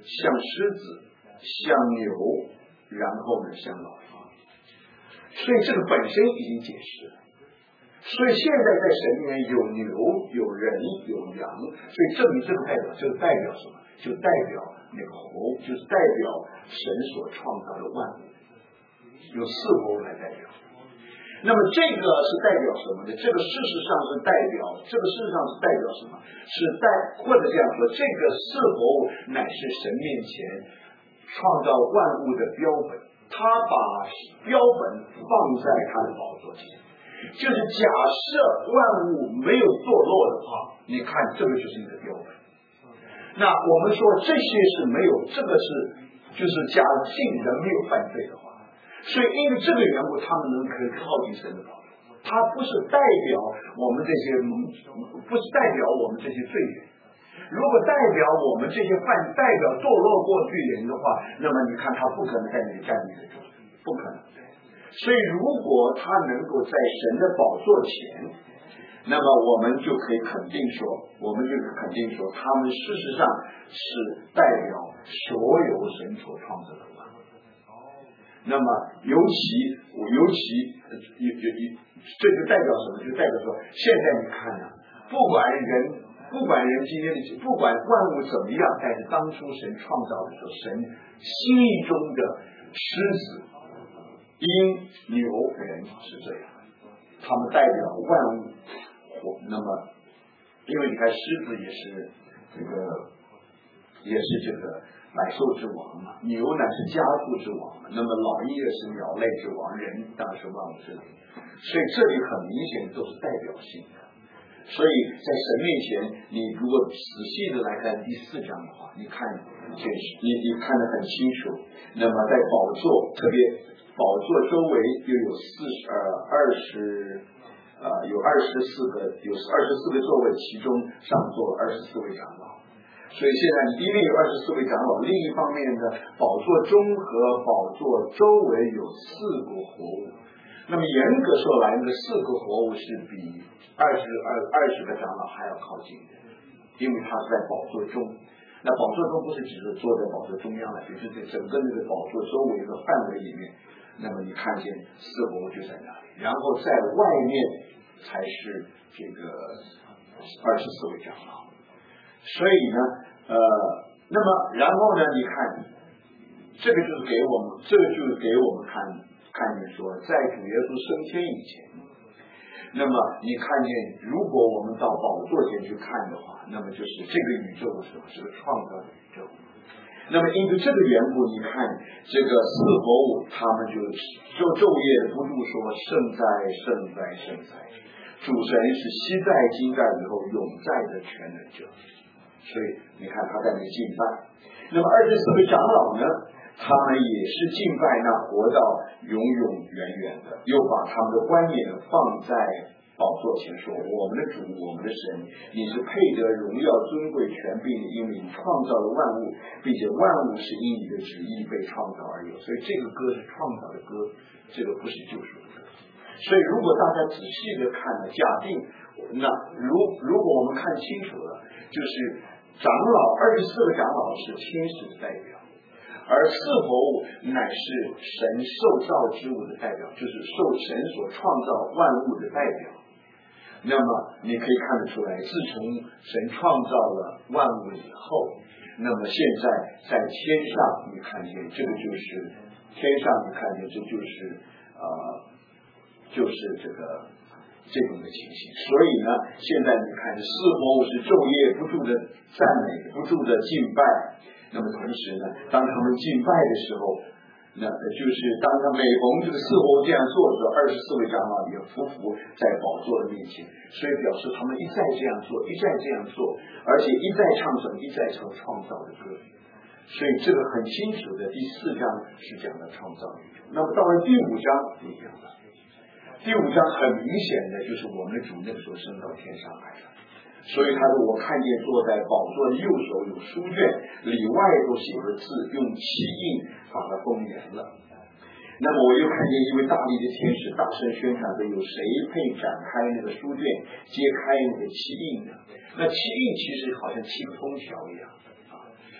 像狮子，像牛，然后呢像老鹰。所以这个本身已经解释了。所以现在在神里面有牛有人有羊，所以证明这个代表这个代表什么？就代表那个活物，就是代表神所创造的万物，有四活物来代表。那么这个是代表什么呢？这个事实上是代表，这个事实上是代表什么？是代或者这样说，这个四活物乃是神面前创造万物的标本，他把标本放在他的宝座前。就是假设万物没有堕落的话，你看这个就是一个标本。那我们说这些是没有，这个是就是假定人没有犯罪的话，所以因为这个缘故，他们能可以靠近神的宝座。它不是代表我们这些，不是代表我们这些罪人。如果代表我们这些犯，代表堕落过罪人的话，那么你看他不可能在那里站立得住，不可能。所以如果他能够在神的宝座前，那么我们就可以肯定说，我们就肯定说，他们事实上是代表所有神所创造的万物。那么尤其尤其有有有，这就代表什么？就代表说，现在你看啊，不管人不管人今天的不管万物怎么样，但是当初神创造的时候，神心意中的狮子、鹰、牛、人是这样，他们代表万物。那么，因为你看狮子也是这个，也是这个百兽之王嘛，牛呢是家畜之王嘛，那么老鹰也是鸟类之王，人当然是万物之灵，所以这里很明显都是代表性的。所以在神面前，你如果仔细的来看第四章的话，你看这你你看得很清楚。那么在宝座，特别宝座周围又有四十呃二十呃有二十四个有二十四个座位，其中上座二十四位长老。所以现在一面有二十四位长老，另一方面呢，宝座中和宝座周围有四个活物。那么严格说来，那四个活物是比二十二二十个长老还要靠近的，因为它是在宝座中。那宝座中不是只是坐在宝座中央了，就是在整个那个宝座周围的范围里面。那么你看见四活物就在那里，然后在外面才是这个二十四位长老。所以呢，呃，那么然后呢，你看，这个就是给我们，这个就是给我们看。看见说，在主耶稣升天以前，那么你看见，如果我们到宝座前去看的话，那么就是这个宇宙是是个创造的宇宙。那么因为这个缘故，你看这个四活物，他们就就昼夜不住说圣哉圣哉圣哉，主神是昔在今在以后永在的全能者。所以你看他在那敬拜。那么二十四位长老呢？他们也是敬拜那活到永永远远的，又把他们的冠冕放在宝座前说，我们的主，我们的神，你是配得荣耀尊贵权柄的，因为你创造了万物，并且万物是因你的旨意被创造而有。所以这个歌是创造的歌，这个不是救赎的歌。所以如果大家仔细的看了，假定那如如果我们看清楚了，就是长老二十四个长老是天使的代表，而四活物乃是神受造之物的代表，就是受神所创造万物的代表。那么你可以看得出来，自从神创造了万物以后，那么现在在天上你看见这个就是天上你看见这就是呃就是这个这种的情形。所以呢，现在你看四活物是昼夜不住的赞美，不住的敬拜。那么同时呢，当他们敬拜的时候，那就是当他每逢这个四活物这样做的时候，二十四位长老也匍匐在宝座的面前，所以表示他们一再这样做，一再这样做，而且一再唱什么，一再唱创造的歌。所以这个很清楚的，第四章是讲的创造宇宙。那么到了第五章不一样了，第五章很明显的就是我们的主那个时候升到天上来了。所以他说，我看见坐在宝座的右手有书卷，里外都写着字，用漆印把它封严了。那么我又看见一位大力的天使大声宣传说，有谁配展开那个书卷，揭开那个漆印呢？那漆印其实好像七个封条一样啊，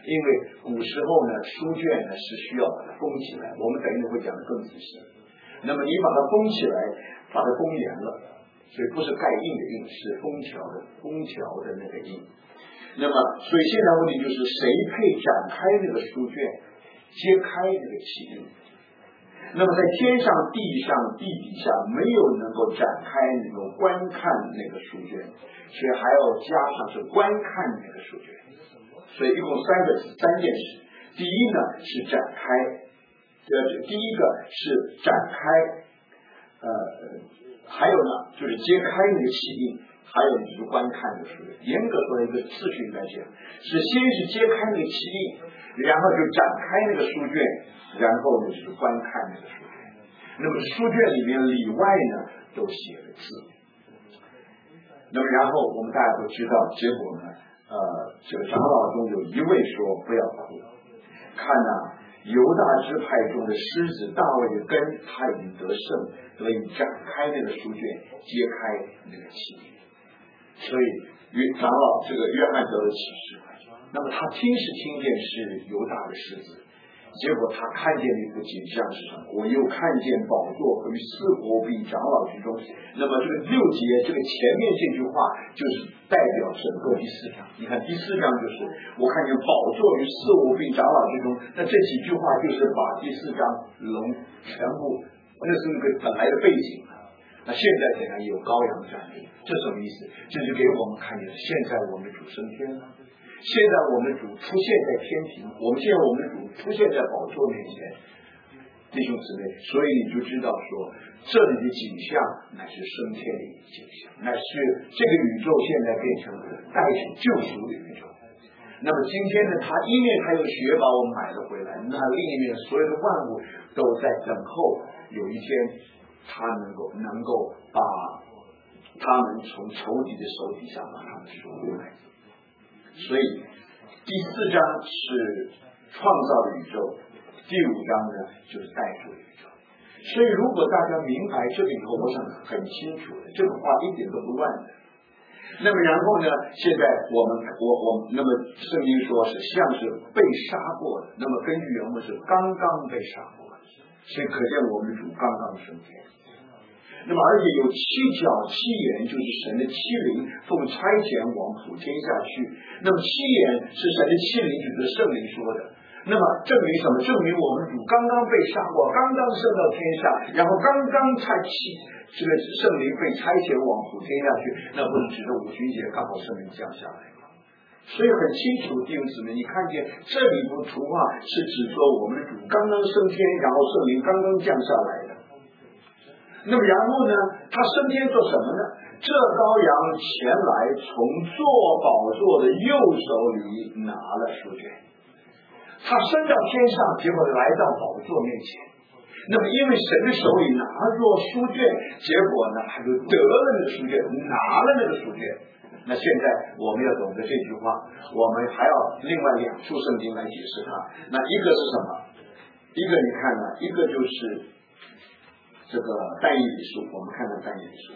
因为古时候呢，书卷呢是需要把它封起来，我们等一会会讲的更仔细。那么你把它封起来，把它封严了，所以不是盖印的印，是封条的封条的那个印。那么，所以现在问题就是谁配展开那个书卷，揭开那个起印。那么在天上、地上、地底下没有能够展开那个观看那个书卷，所以还要加上是观看那个书卷。所以一共三个三件事。第一呢是展开，呃，第一个是展开，呃，还有呢就是揭开那个起印，还有就是观看的书卷。严格说一个次序来讲，是先是揭开那个起印，然后就展开那个书卷，然后呢就是观看那个书卷。那么书卷里面里外呢都写了字。那么然后我们大家都知道，结果呢，呃，这个长老中有一位说不要哭，看呐、啊，犹大支派中的狮子大卫的根，他已经得胜，所以展开那个书卷，揭开那个启示。所以约长老这个约翰得了启示，那么他听是听见是犹大的狮子，结果他看见的一幅景象是什么？我又看见宝座和与四国并长老之中。那么这个六节，这个前面这句话就是代表整个第四章。你看第四章就是我看见宝座与四国并长老之中，那这几句话就是把第四章龙全部，那是一个本来的背景。那现在怎样有羔羊站立？这什么意思？这就给我们看见，现在我们的主升天了。现在我们的主出现在天庭，我们现在我们的主出现在宝座面前，弟兄姊妹，所以你就知道说，这里的景象乃是升天的景象，乃是这个宇宙现在变成带着救赎的宇宙。那么今天呢，他一面他用血把我们买了回来，那另一面所有的万物都在等候有一天他能够能够把他们从仇敌的手底下把他们赎回来。所以第四章是创造的宇宙，第五章呢就是带出的宇宙。所以如果大家明白这个以后，我想很清楚的，这个话一点都不乱的。那么然后呢，现在我们我我那么圣经说是像是被杀过的，那么根据原文是刚刚被杀过的，所以可见我们的主刚刚升天。那么而且有七角七眼，就是神的七灵奉差遣往普天下去。那么七眼是神的七灵，就是圣灵说的。那么证明什么？证明我们主刚刚被杀过，刚刚升到天上，然后刚刚差七这个圣灵被差遣往普天下去，那不是指着五旬节刚好圣灵降下来吗？所以很清楚，弟兄姊妹，你看见这里幅图画是指说我们的主刚刚升天，然后圣灵刚刚降下来的。那么然后呢，他升天做什么呢？这羔羊前来，从坐宝座的右手里拿了书卷。他升到天上，结果来到宝座面前。那么因为神的手里拿着书卷，结果呢，他就得了那个书卷，拿了那个书卷。那现在我们要懂得这句话，我们还要另外两处圣经来解释它。那一个是什么？一个你看呢，一个就是这个但以理书，我们看看但以理书。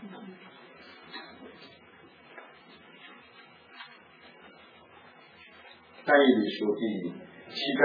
但以理书第七章。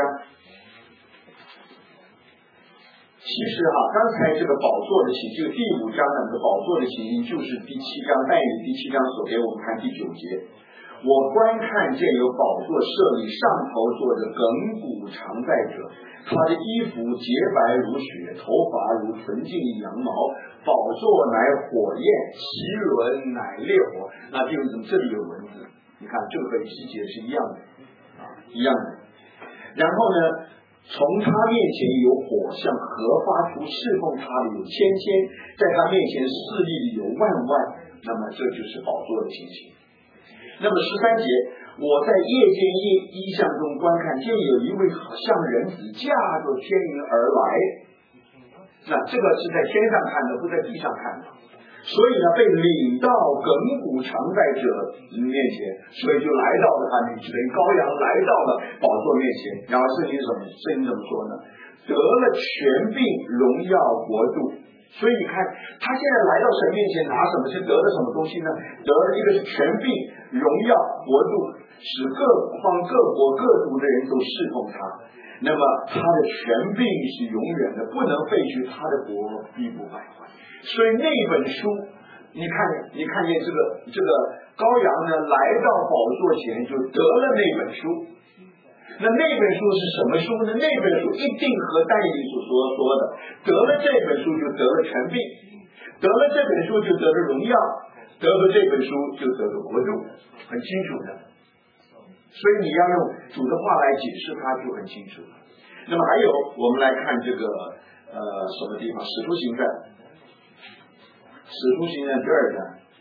其实哈，刚才这个宝座的情，这个第五章呢，这个宝座的情形就是第七章但以理第七章所给我们看第九节。我观看见有宝座设立，上头坐着亘古常在者，他的衣服洁白如雪，头发如纯净的羊毛，宝座乃火焰，其轮乃烈火。那就是这里有文字，你看这个和第七节是一样的啊，一样的。然后呢，从他面前有火向河发出，侍奉他的有千千，在他面前势力里有万万。那么这就是宝座的情形。那么十三节，我在夜间夜异象中观看，见有一位好像人子驾着天云而来。那这个是在天上看的，不在地上看的。所以呢，被领到亘古常在者面前，所以就来到了他面前，羔羊来到了宝座面前。然后圣经怎么圣经怎么说呢？ 得了权柄、荣耀、国度。所以你看，他现在来到神面前拿什么？是得了什么东西呢？得了一个是权柄、荣耀、国度，使各方各国各族的人都侍奉他。那么他的权柄是永远的，不能废去，他的国必不败坏。所以那本书，你看，你看见这个这个羔羊呢，来到宝座前就得了那本书。那那本书是什么书呢？那本书一定和但以理所说说的，得了这本书就得了权柄，得了这本书就得了荣耀，得了这本书就得了国度，很清楚的。所以你要用主的话来解释它就很清楚了。那么还有，我们来看这个呃什么地方？使徒行传，使徒行传第二章，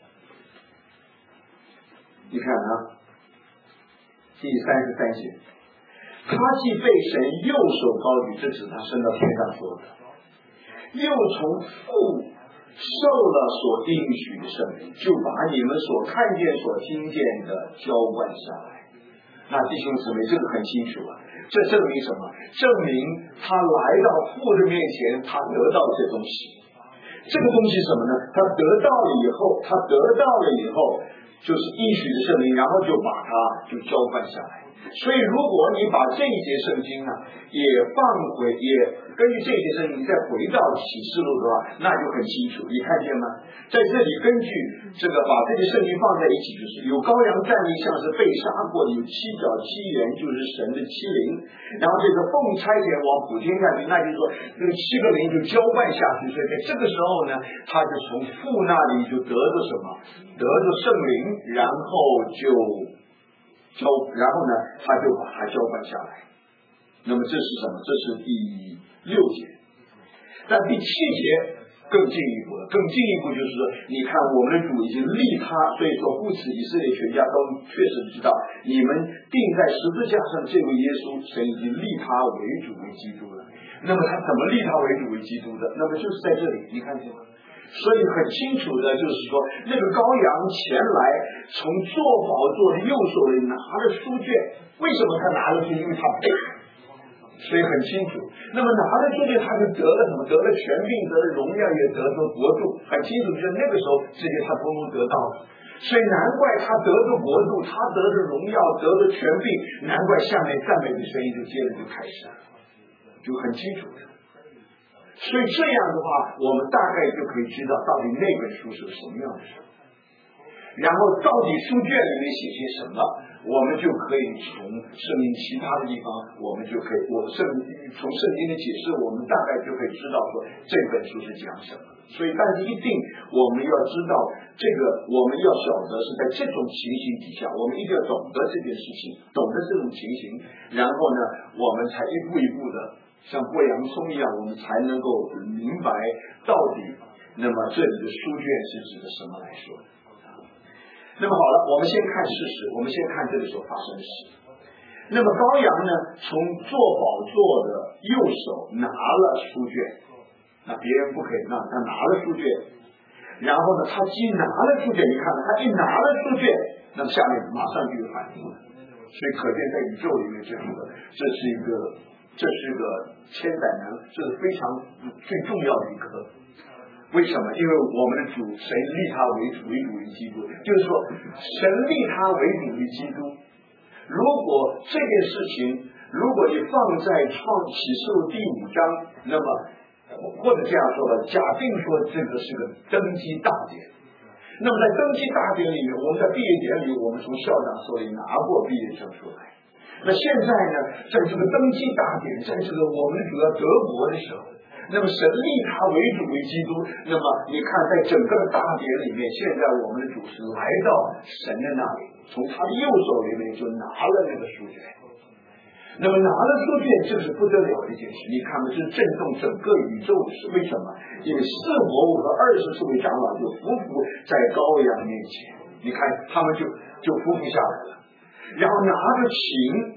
你看啊，第三十三节。他既被神右手高举，这指他升到天上说的，又从父受了所应许的圣灵，就把你们所看见所听见的浇灌下来。那弟兄姊妹，这个很清楚啊，这证明什么？证明他来到父的面前，他得到这东西。这个东西什么呢？他得到了以后，他得到了以后，就是应许的圣灵，然后就把它就浇灌下来。所以如果你把这一节圣经呢也放回，也根据这一节圣经再回到启示录的话，那就很清楚。你看见吗？在这里根据这个把这些圣经放在一起，就是有羔羊站立，像是被杀过的，有七角七元，就是神的七灵，然后这个奉差遣往普天下去，那就是说这个七个灵就浇灌下去。所以在这个时候呢，他就从父那里就得着什么？得着圣灵，然后就浇，然后呢，他就把它浇灌下来。那么这是什么？这是第六节。但第七节更进一步了，更进一步就是说，你看我们的主已经立他，所以说故此以色列全家都确实知道，你们钉在十字架上这位耶稣，神已经立他为主为基督了。那么他怎么立他为主为基督的？那么就是在这里，你看见吗？所以很清楚的就是说，那个羔羊前来从坐宝座的右手里拿了书卷，为什么他拿了书？因为他背，所以很清楚。那么拿了书卷，他就得了什么？得了权柄，得了荣耀，也得了国度。很清楚，就是那个时候这些他通通得到了。所以难怪他得着国度，他得着荣耀，得着权柄，难怪下面赞美的声音就接着就开始了，就很清楚的。所以这样的话，我们大概就可以知道到底那本书是什么样的书，然后到底书卷里面写些什么，我们就可以从圣经其他的地方，我们就可以我圣从圣经的解释，我们大概就可以知道说这本书是讲什么。所以但是一定我们要知道这个，我们要晓得是在这种情形底下，我们一定要懂得这件事情，懂得这种情形，然后呢我们才一步一步的像剥洋葱一样，我们才能够明白到底那么这里的书卷是指的什么来说。那么好了，我们先看事实，我们先看这个时候发生的事。那么羔羊呢，从坐宝座的右手拿了书卷，那别人不可以让他拿了书卷，然后呢他既拿了书卷，你看他一拿了书卷，那么下面马上就有反应了。所以可见在宇宙里面，这是一个这是一个这是一个千载难，这是非常最重要的一课。为什么？因为我们的主神立他为主，为主为基督，就是说神立他为主为基督。如果这件事情，如果你放在创启示录第五章，那么或者这样说吧，假定说这个是个登基大典，那么在登基大典里面，我们在毕业典礼，我们从校长手里拿过毕业证书来。那现在呢，在这个登基大典，在这个我们主要德国的时候，那么神立他为主为基督，那么你看在整个的大典里面，现在我们的主是来到神的那里，从他的右手里面就拿了那个书卷。那么拿了书卷，这是不得了的一件事。你看，这是震动整个宇宙的事。为什么？因为四活物和二十四位长老就匍匐在羔羊面前，你看他们就就匍匐下来了，然后拿着琴，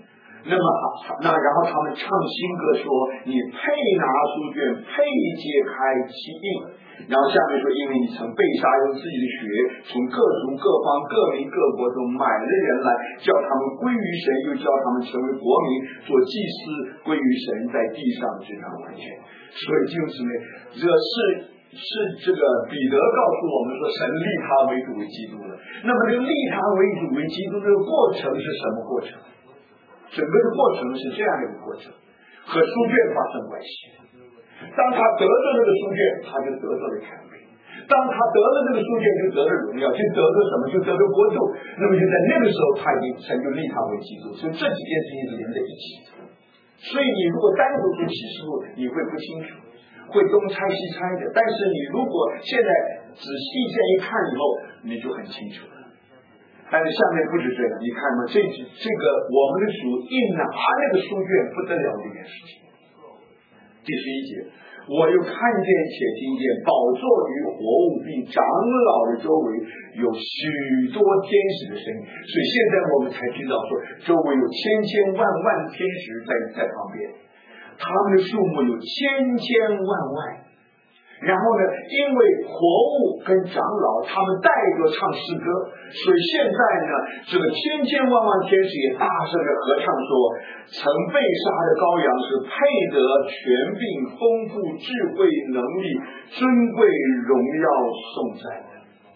那么那然后他们唱新歌说，你配拿书卷，配揭开其印。然后下面说，因为你曾被杀，用自己的血从各族各方各民各国中买了人来，叫他们归于神，又叫他们成为国民，做祭司，归于神，在地上执掌完全。所以就是呢，这是是这个彼得告诉我们说，神立他为主为基督了。那么这个立他为主为基督这个过程是什么过程？整个的过程是这样的一个过程，和书卷发生关系。当他得着这个书卷，他就得着了权柄；当他得了这个书卷，就得了荣耀，就得着什么？就得着国度。那么就在那个时候，他已经神就立他为基督。所以这几件事情是连在一起。所以你如果单独读启示录，你会不清楚，会东猜西猜的。但是你如果现在仔细这样一看以后，你就很清楚了。但是下面不止这样，你看嘛，这这个我们的主一拿那个书卷，不得了这件事情。第十一节，我又看见且听见宝座与活物并长老的周围有许多天使的声音。所以现在我们才知道说，周围有千千万万的天使在在旁边，他们的数目有千千万万。然后呢，因为活物跟长老他们带着唱诗歌，所以现在呢，这个千千万万天使也大声的合唱说，曾被杀的羔羊是配得权柄、丰富、智慧、能力、尊贵、荣耀、颂赞的。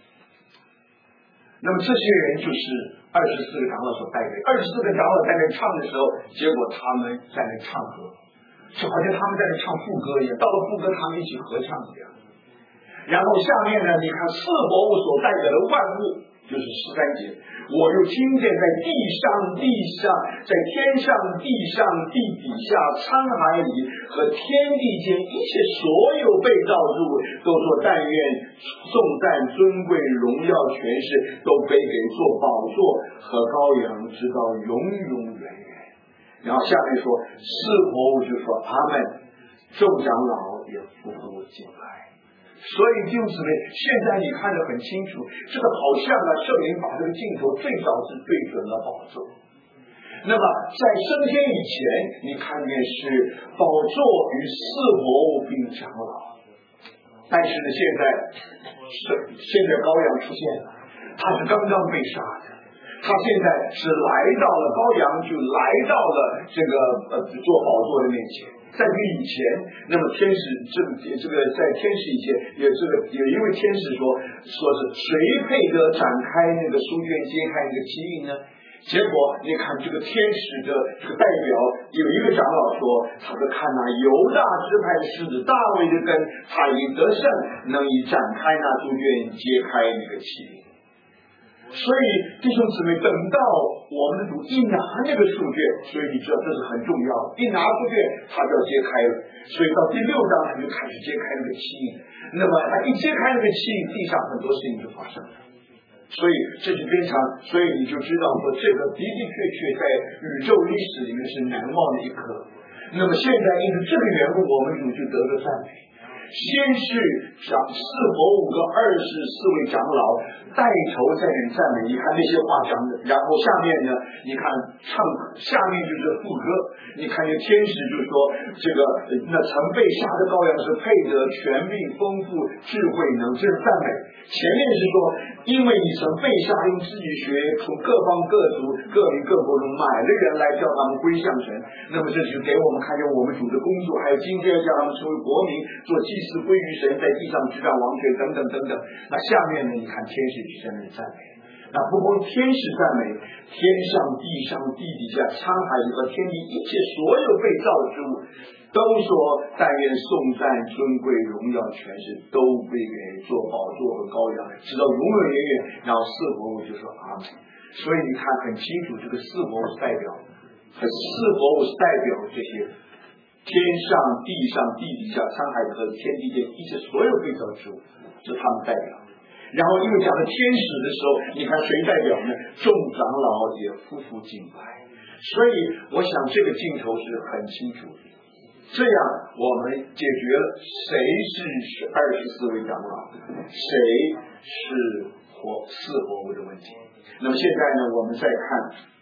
那么这些人就是二十四个长老所带领，二十四个长老在那唱的时候，结果他们在那唱歌，就好像他们在那唱副歌一样，到了副歌他们一起合唱一样。然后下面呢，你看四活物所代表的万物，就是十三节，我又听见在地上、地上，在天上、地上、地底下、沧海里和天地间一切所有被造之物，都说但愿颂赞、尊贵、荣耀、权势都归给做宝座和羔羊，直到永永远远。然后下面说四活物就说阿们，众长老也匍匐敬拜。所以就是呢，现在你看得很清楚，这个好像啊，圣灵把这个镜头最早是对准了宝座。那么在升天以前，你看见是宝座与四活物并长老，但是呢，现在是现在羔羊出现了，他是刚刚被杀的，他现在是来到了羔羊，就来到了这个呃做宝座的面前。在这以前，那么天使这个这个在天使以前，也这个有一位天使说说是谁配得展开那个书卷，揭开那个七印呢？结果你看这个天使的这个代表有一个长老说，他说看那犹大支派的狮子大卫的根，他已得胜，能以展开那书卷，揭开那个七印。所以弟兄姊妹，等到我们的主一拿那个书卷，所以你知道这是很重要的，一拿书卷他就要揭开了，所以到第六章他就开始揭开那个七印。那么他一揭开那个七印，地上很多事情就发生了。所以这是非常，所以你就知道说，这个的的确确在宇宙历史里面是难忘的一刻。那么现在因为这个缘故，我们主就得了赞美。先是长四活五个二十四位长老带头在那赞美，你看那些话讲的，然后下面呢，你看唱下面就是副歌，你看那天使就说这个那曾被杀的羔羊是配得权柄、丰富、智慧、能，这是赞美。前面是说，因为你曾被杀，用自己学从各方各族各民各国中买了人来，叫他们归向神。那么这是给我们看见我们主的工作，还有今天叫他们成为国民，做祭司归于神，在地上执掌王权等等等等。那下面呢，你看天使就在那里赞美。那不光天使赞美，天上地上地底下沧海里和天地一切所有被造之物，都说但愿颂赞尊贵荣耀权势都归给做宝座和羔羊，直到永永远远。然后四活物就说阿们。所以你看很清楚，这个四活物是代表和四活物是代表这些天上地上地底下沧海和天地间一切所有被造之物，是他们代表。然后又讲到天使的时候，你看谁代表呢？众长老也匍匐敬拜。所以我想这个镜头是很清楚的。这样我们解决了谁是二十四位长老，谁是活四活物的问题。那么现在呢，我们再看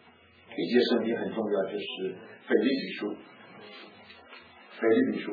一节圣经很重要，就是腓立比书，腓立比书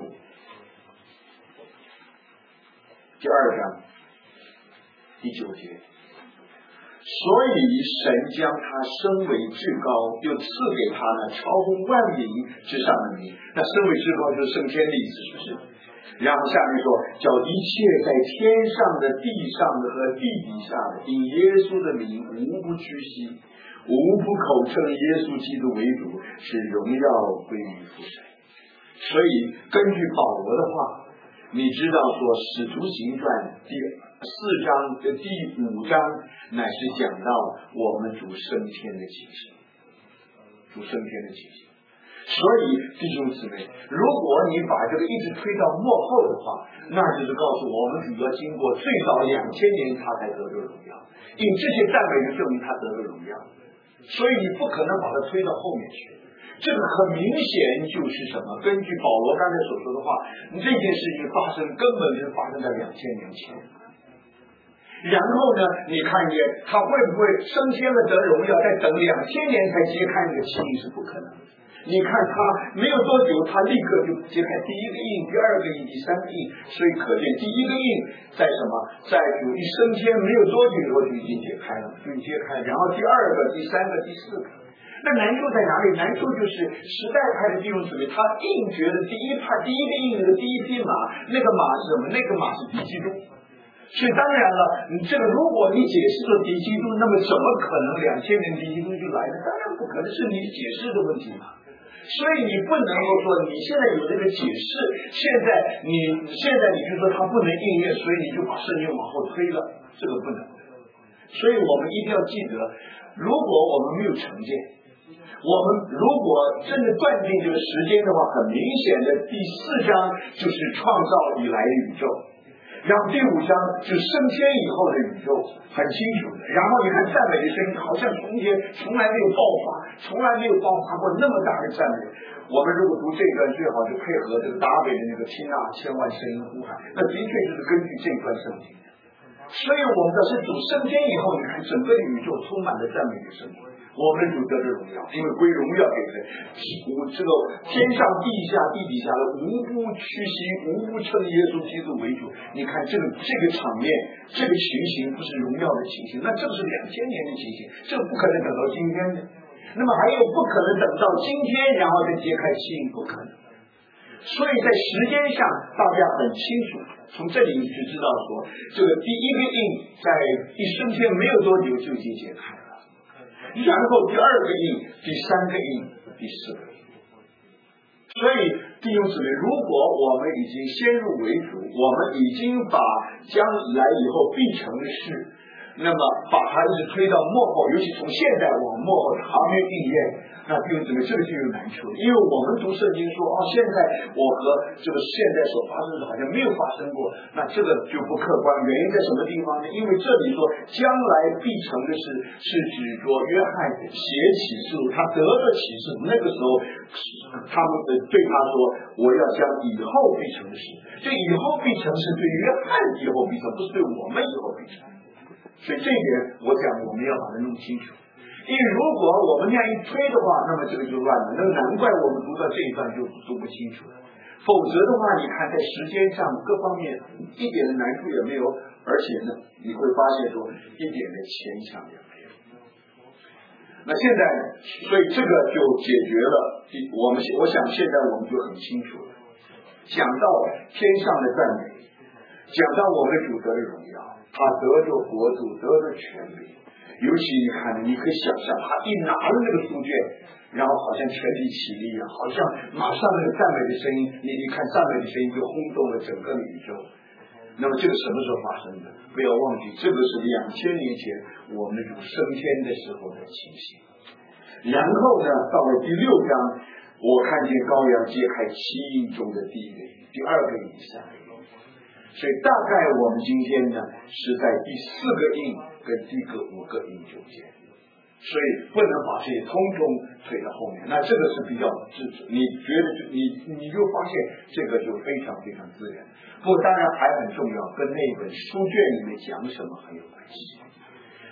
第二章第九节。所以神将他升为至高，又赐给他呢超乎万名之上的名。那升为至高就是升天的意思，是不是？然后下面说，叫一切在天上的、地上的和地底下的，因耶稣的名无不屈膝，无不口称耶稣基督为主，使荣耀归于父神。所以根据保罗的话，你知道说《使徒行传》第四章的第五章乃是讲到我们主升天的情形，主升天的情形。所以弟兄姊妹，如果你把这个一直推到末后的话，那就是告诉我们主要经过最早两千年他才得着荣耀，因这些赞美就证明他得着荣耀，所以你不可能把它推到后面去。这个很明显就是什么？根据保罗刚才所说的话，这件事情发生根本就是发生在两千年前。然后呢，你看见他会不会升天了得荣耀，再等两千年才揭开那个七印是不可能的。你看他没有多久，他立刻就揭开第一个印、第二个印、第三个印，所以可见第一个印在什么？在主一升天没有多久以后就已经解开了，就揭开。然后第二个、第三个、第四个。那难处在哪里？难处就是时代派的弟兄姊妹，他硬觉得第一派第一个印那个第一匹马，那个马是什么？那个马是敌基督。所以当然了，你这个如果你解释了敌基督，那么怎么可能两千年敌基督就来呢？当然不可能，是你解释的问题嘛。所以你不能够说你现在有这个解释，现在你现在你就说它不能应验，所以你就把圣经往后推了，这个不能。所以我们一定要记得，如果我们没有成见，我们如果真的断定这个时间的话，很明显的第四章就是创造以来的宇宙，然后第五章就是升天以后的宇宙，很清楚的。然后你看赞美的声音，好像从前从来没有爆发，从来没有爆发过那么大的赞美。我们如果读这一段，最好就配合这个达维的那个听那千万声音呼喊，那的确就是根据这段圣经。所以我们的是主升天以后，你看整个宇宙充满了赞美的声音。我们主得着荣耀，因为归荣耀给谁？这个天上地下地底下的无不屈膝，无不称耶稣基督为主。你看这个这个场面，这个情形不是荣耀的情形，那这是两千年的情形，这个不可能等到今天的。那么还有不可能等到今天，然后再揭开七印，不可能。所以在时间上大家很清楚，从这里你就知道说，这个第一个印在一升天没有多久就已经揭开了。然后第二个印，第三个印，第四个印。所以弟兄姊妹，如果我们已经先入为主，我们已经把将来以后必成的事，那么把它一直推到幕后，尤其从现在往幕后还没有应验，那弟兄姊妹，这个就有难处了。因为我们读圣经说，哦，现在我和这个现在所发生的好像没有发生过，那这个就不客观。原因在什么地方呢？因为这里说将来必成的事，是指着约翰写启示录，他得了启示录，那个时候他们对他说，我要将以后必成的事。这以后必成是对约翰以后必成，不是对我们以后必成。所以这一点我讲我们要把它弄清楚。因为如果我们这样一推的话，那么这个就乱了。那难怪我们读到这一段就读不清楚了。否则的话，你看在时间上各方面一点的难处也没有，而且呢，你会发现说一点的牵强也没有。那现在，所以这个就解决了。我们我想现在我们就很清楚了。讲到天上的赞美，讲到我们的主得的荣耀，他得着国度，得着权柄。尤其你看，你可以想象，他一拿了那个书卷，然后好像全体起立一样，好像马上那个赞美的声音，你一看赞美的声音就轰动了整个宇宙。那么这个什么时候发生的？不要忘记，这个是两千年前我们主升天的时候的情形。然后呢，到了第六章，我看见羔羊揭开七印中的第一个印、第二个印、第三个印。所以大概我们今天呢是在第四个印跟第个五个印中间，所以不能把这些通通推到后面。那这个是比较自主，你觉得你你就发现这个就非常非常自然。不过当然还很重要，跟那本书卷里面讲什么很有关系。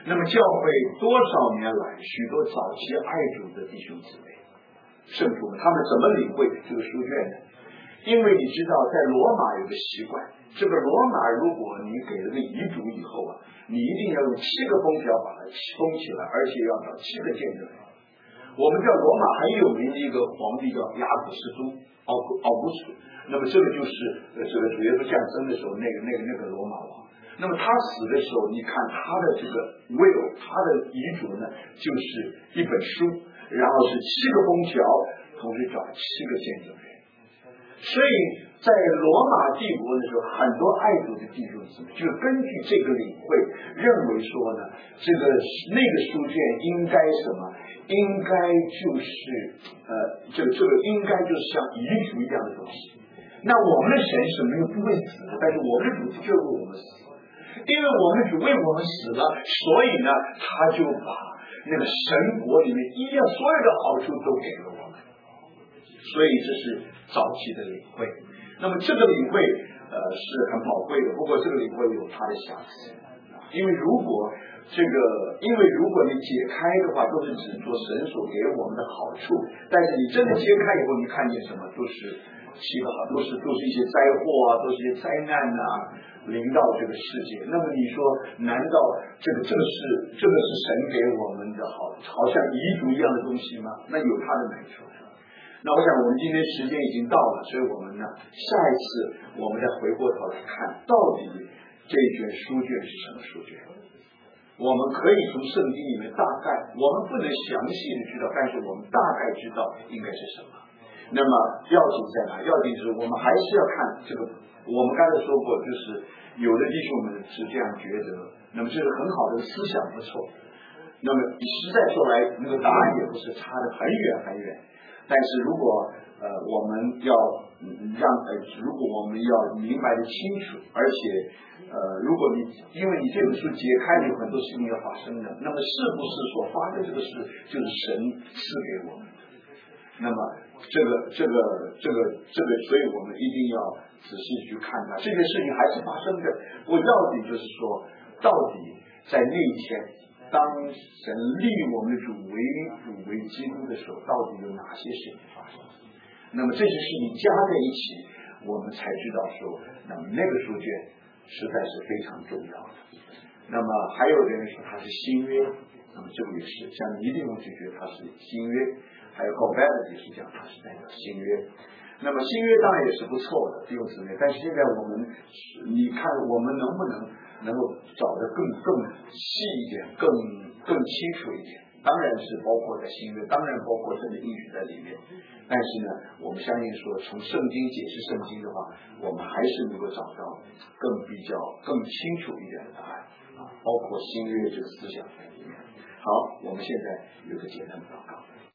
那么教会多少年来，许多早期爱主的弟兄姊妹、圣徒们，他们怎么领会这个书卷呢？因为你知道，在罗马有个习惯，这个罗马如果你给了个遗嘱以后啊，你一定要用七个封条把它封起来，而且要找七个见证人。我们叫罗马很有名的一个皇帝叫雅古斯都奥奥古斯，那么这个就是呃这个主耶稣降生的时候那个那个那个罗马王。那么他死的时候，你看他的这个 will， 他的遗嘱呢，就是一本书，然后是七个封条，同时找七个见证人。所以在罗马帝国的时候，很多爱主的弟兄姊妹就根据这个领会，认为说呢，这个那个书卷应该什么？应该就是呃，这个这个应该就是像遗嘱一样的东西。那我们的神是没有不会死的，但是我们的主就为我们死，因为我们主为我们死了，所以呢，他就把那个神国里面一样所有的好处都给了我们。所以这是早期的领会。那么这个领会呃是很宝贵的，不过这个领会有它的瑕疵，因为如果这个，因为如果你解开的话，都是指着神所给我们的好处，但是你真的揭开以后，你看见什么都是七个好，都是都是一些灾祸啊，都是一些灾难啊，临到这个世界。那么你说，难道这个这个是这个是神给我们的好，好像遗嘱一样的东西吗？那有它的难处。那我想我们今天时间已经到了，所以我们呢，下一次我们再回过头来看，到底这卷书卷是什么书卷？我们可以从圣经里面大概，我们不能详细的知道，但是我们大概知道应该是什么。那么要紧在哪？要紧是我们还是要看这个。我们刚才说过，就是有的弟兄们是这样觉得，那么这是很好的思想，不错。那么实在说来，那个答案也不是差得很远很远。但是如果呃我们要嗯让呃如果我们要明白的清楚，而且呃如果你因为你这本书解开有很多事情要发生的，那么是不是所发生这个事就是神赐给我们的？那么这个这个这个这个，所以我们一定要仔细去看它。这件事情还是发生的，不过要紧就是说，到底在那一天。当神立我们的主为主为基督的时候，到底有哪些事情发生？那么这些事情加在一起，我们才知道说，那么那个书卷实在是非常重要的。那么还有人说它是新约，那么这个也是，像尼弟兄就觉得它是新约，还有告白的也是讲它是代表新约。那么新约当然也是不错的弟兄姊妹，但是现在我们，你看我们能不能能够找得更更细一点，更更清楚一点？当然是包括在新约，当然包括神的应许在里面。但是呢，我们相信说，从圣经解释圣经的话，我们还是能够找到更比较更清楚一点的答案啊，包括新约这个思想在里面。好，我们现在有个简单的祷告。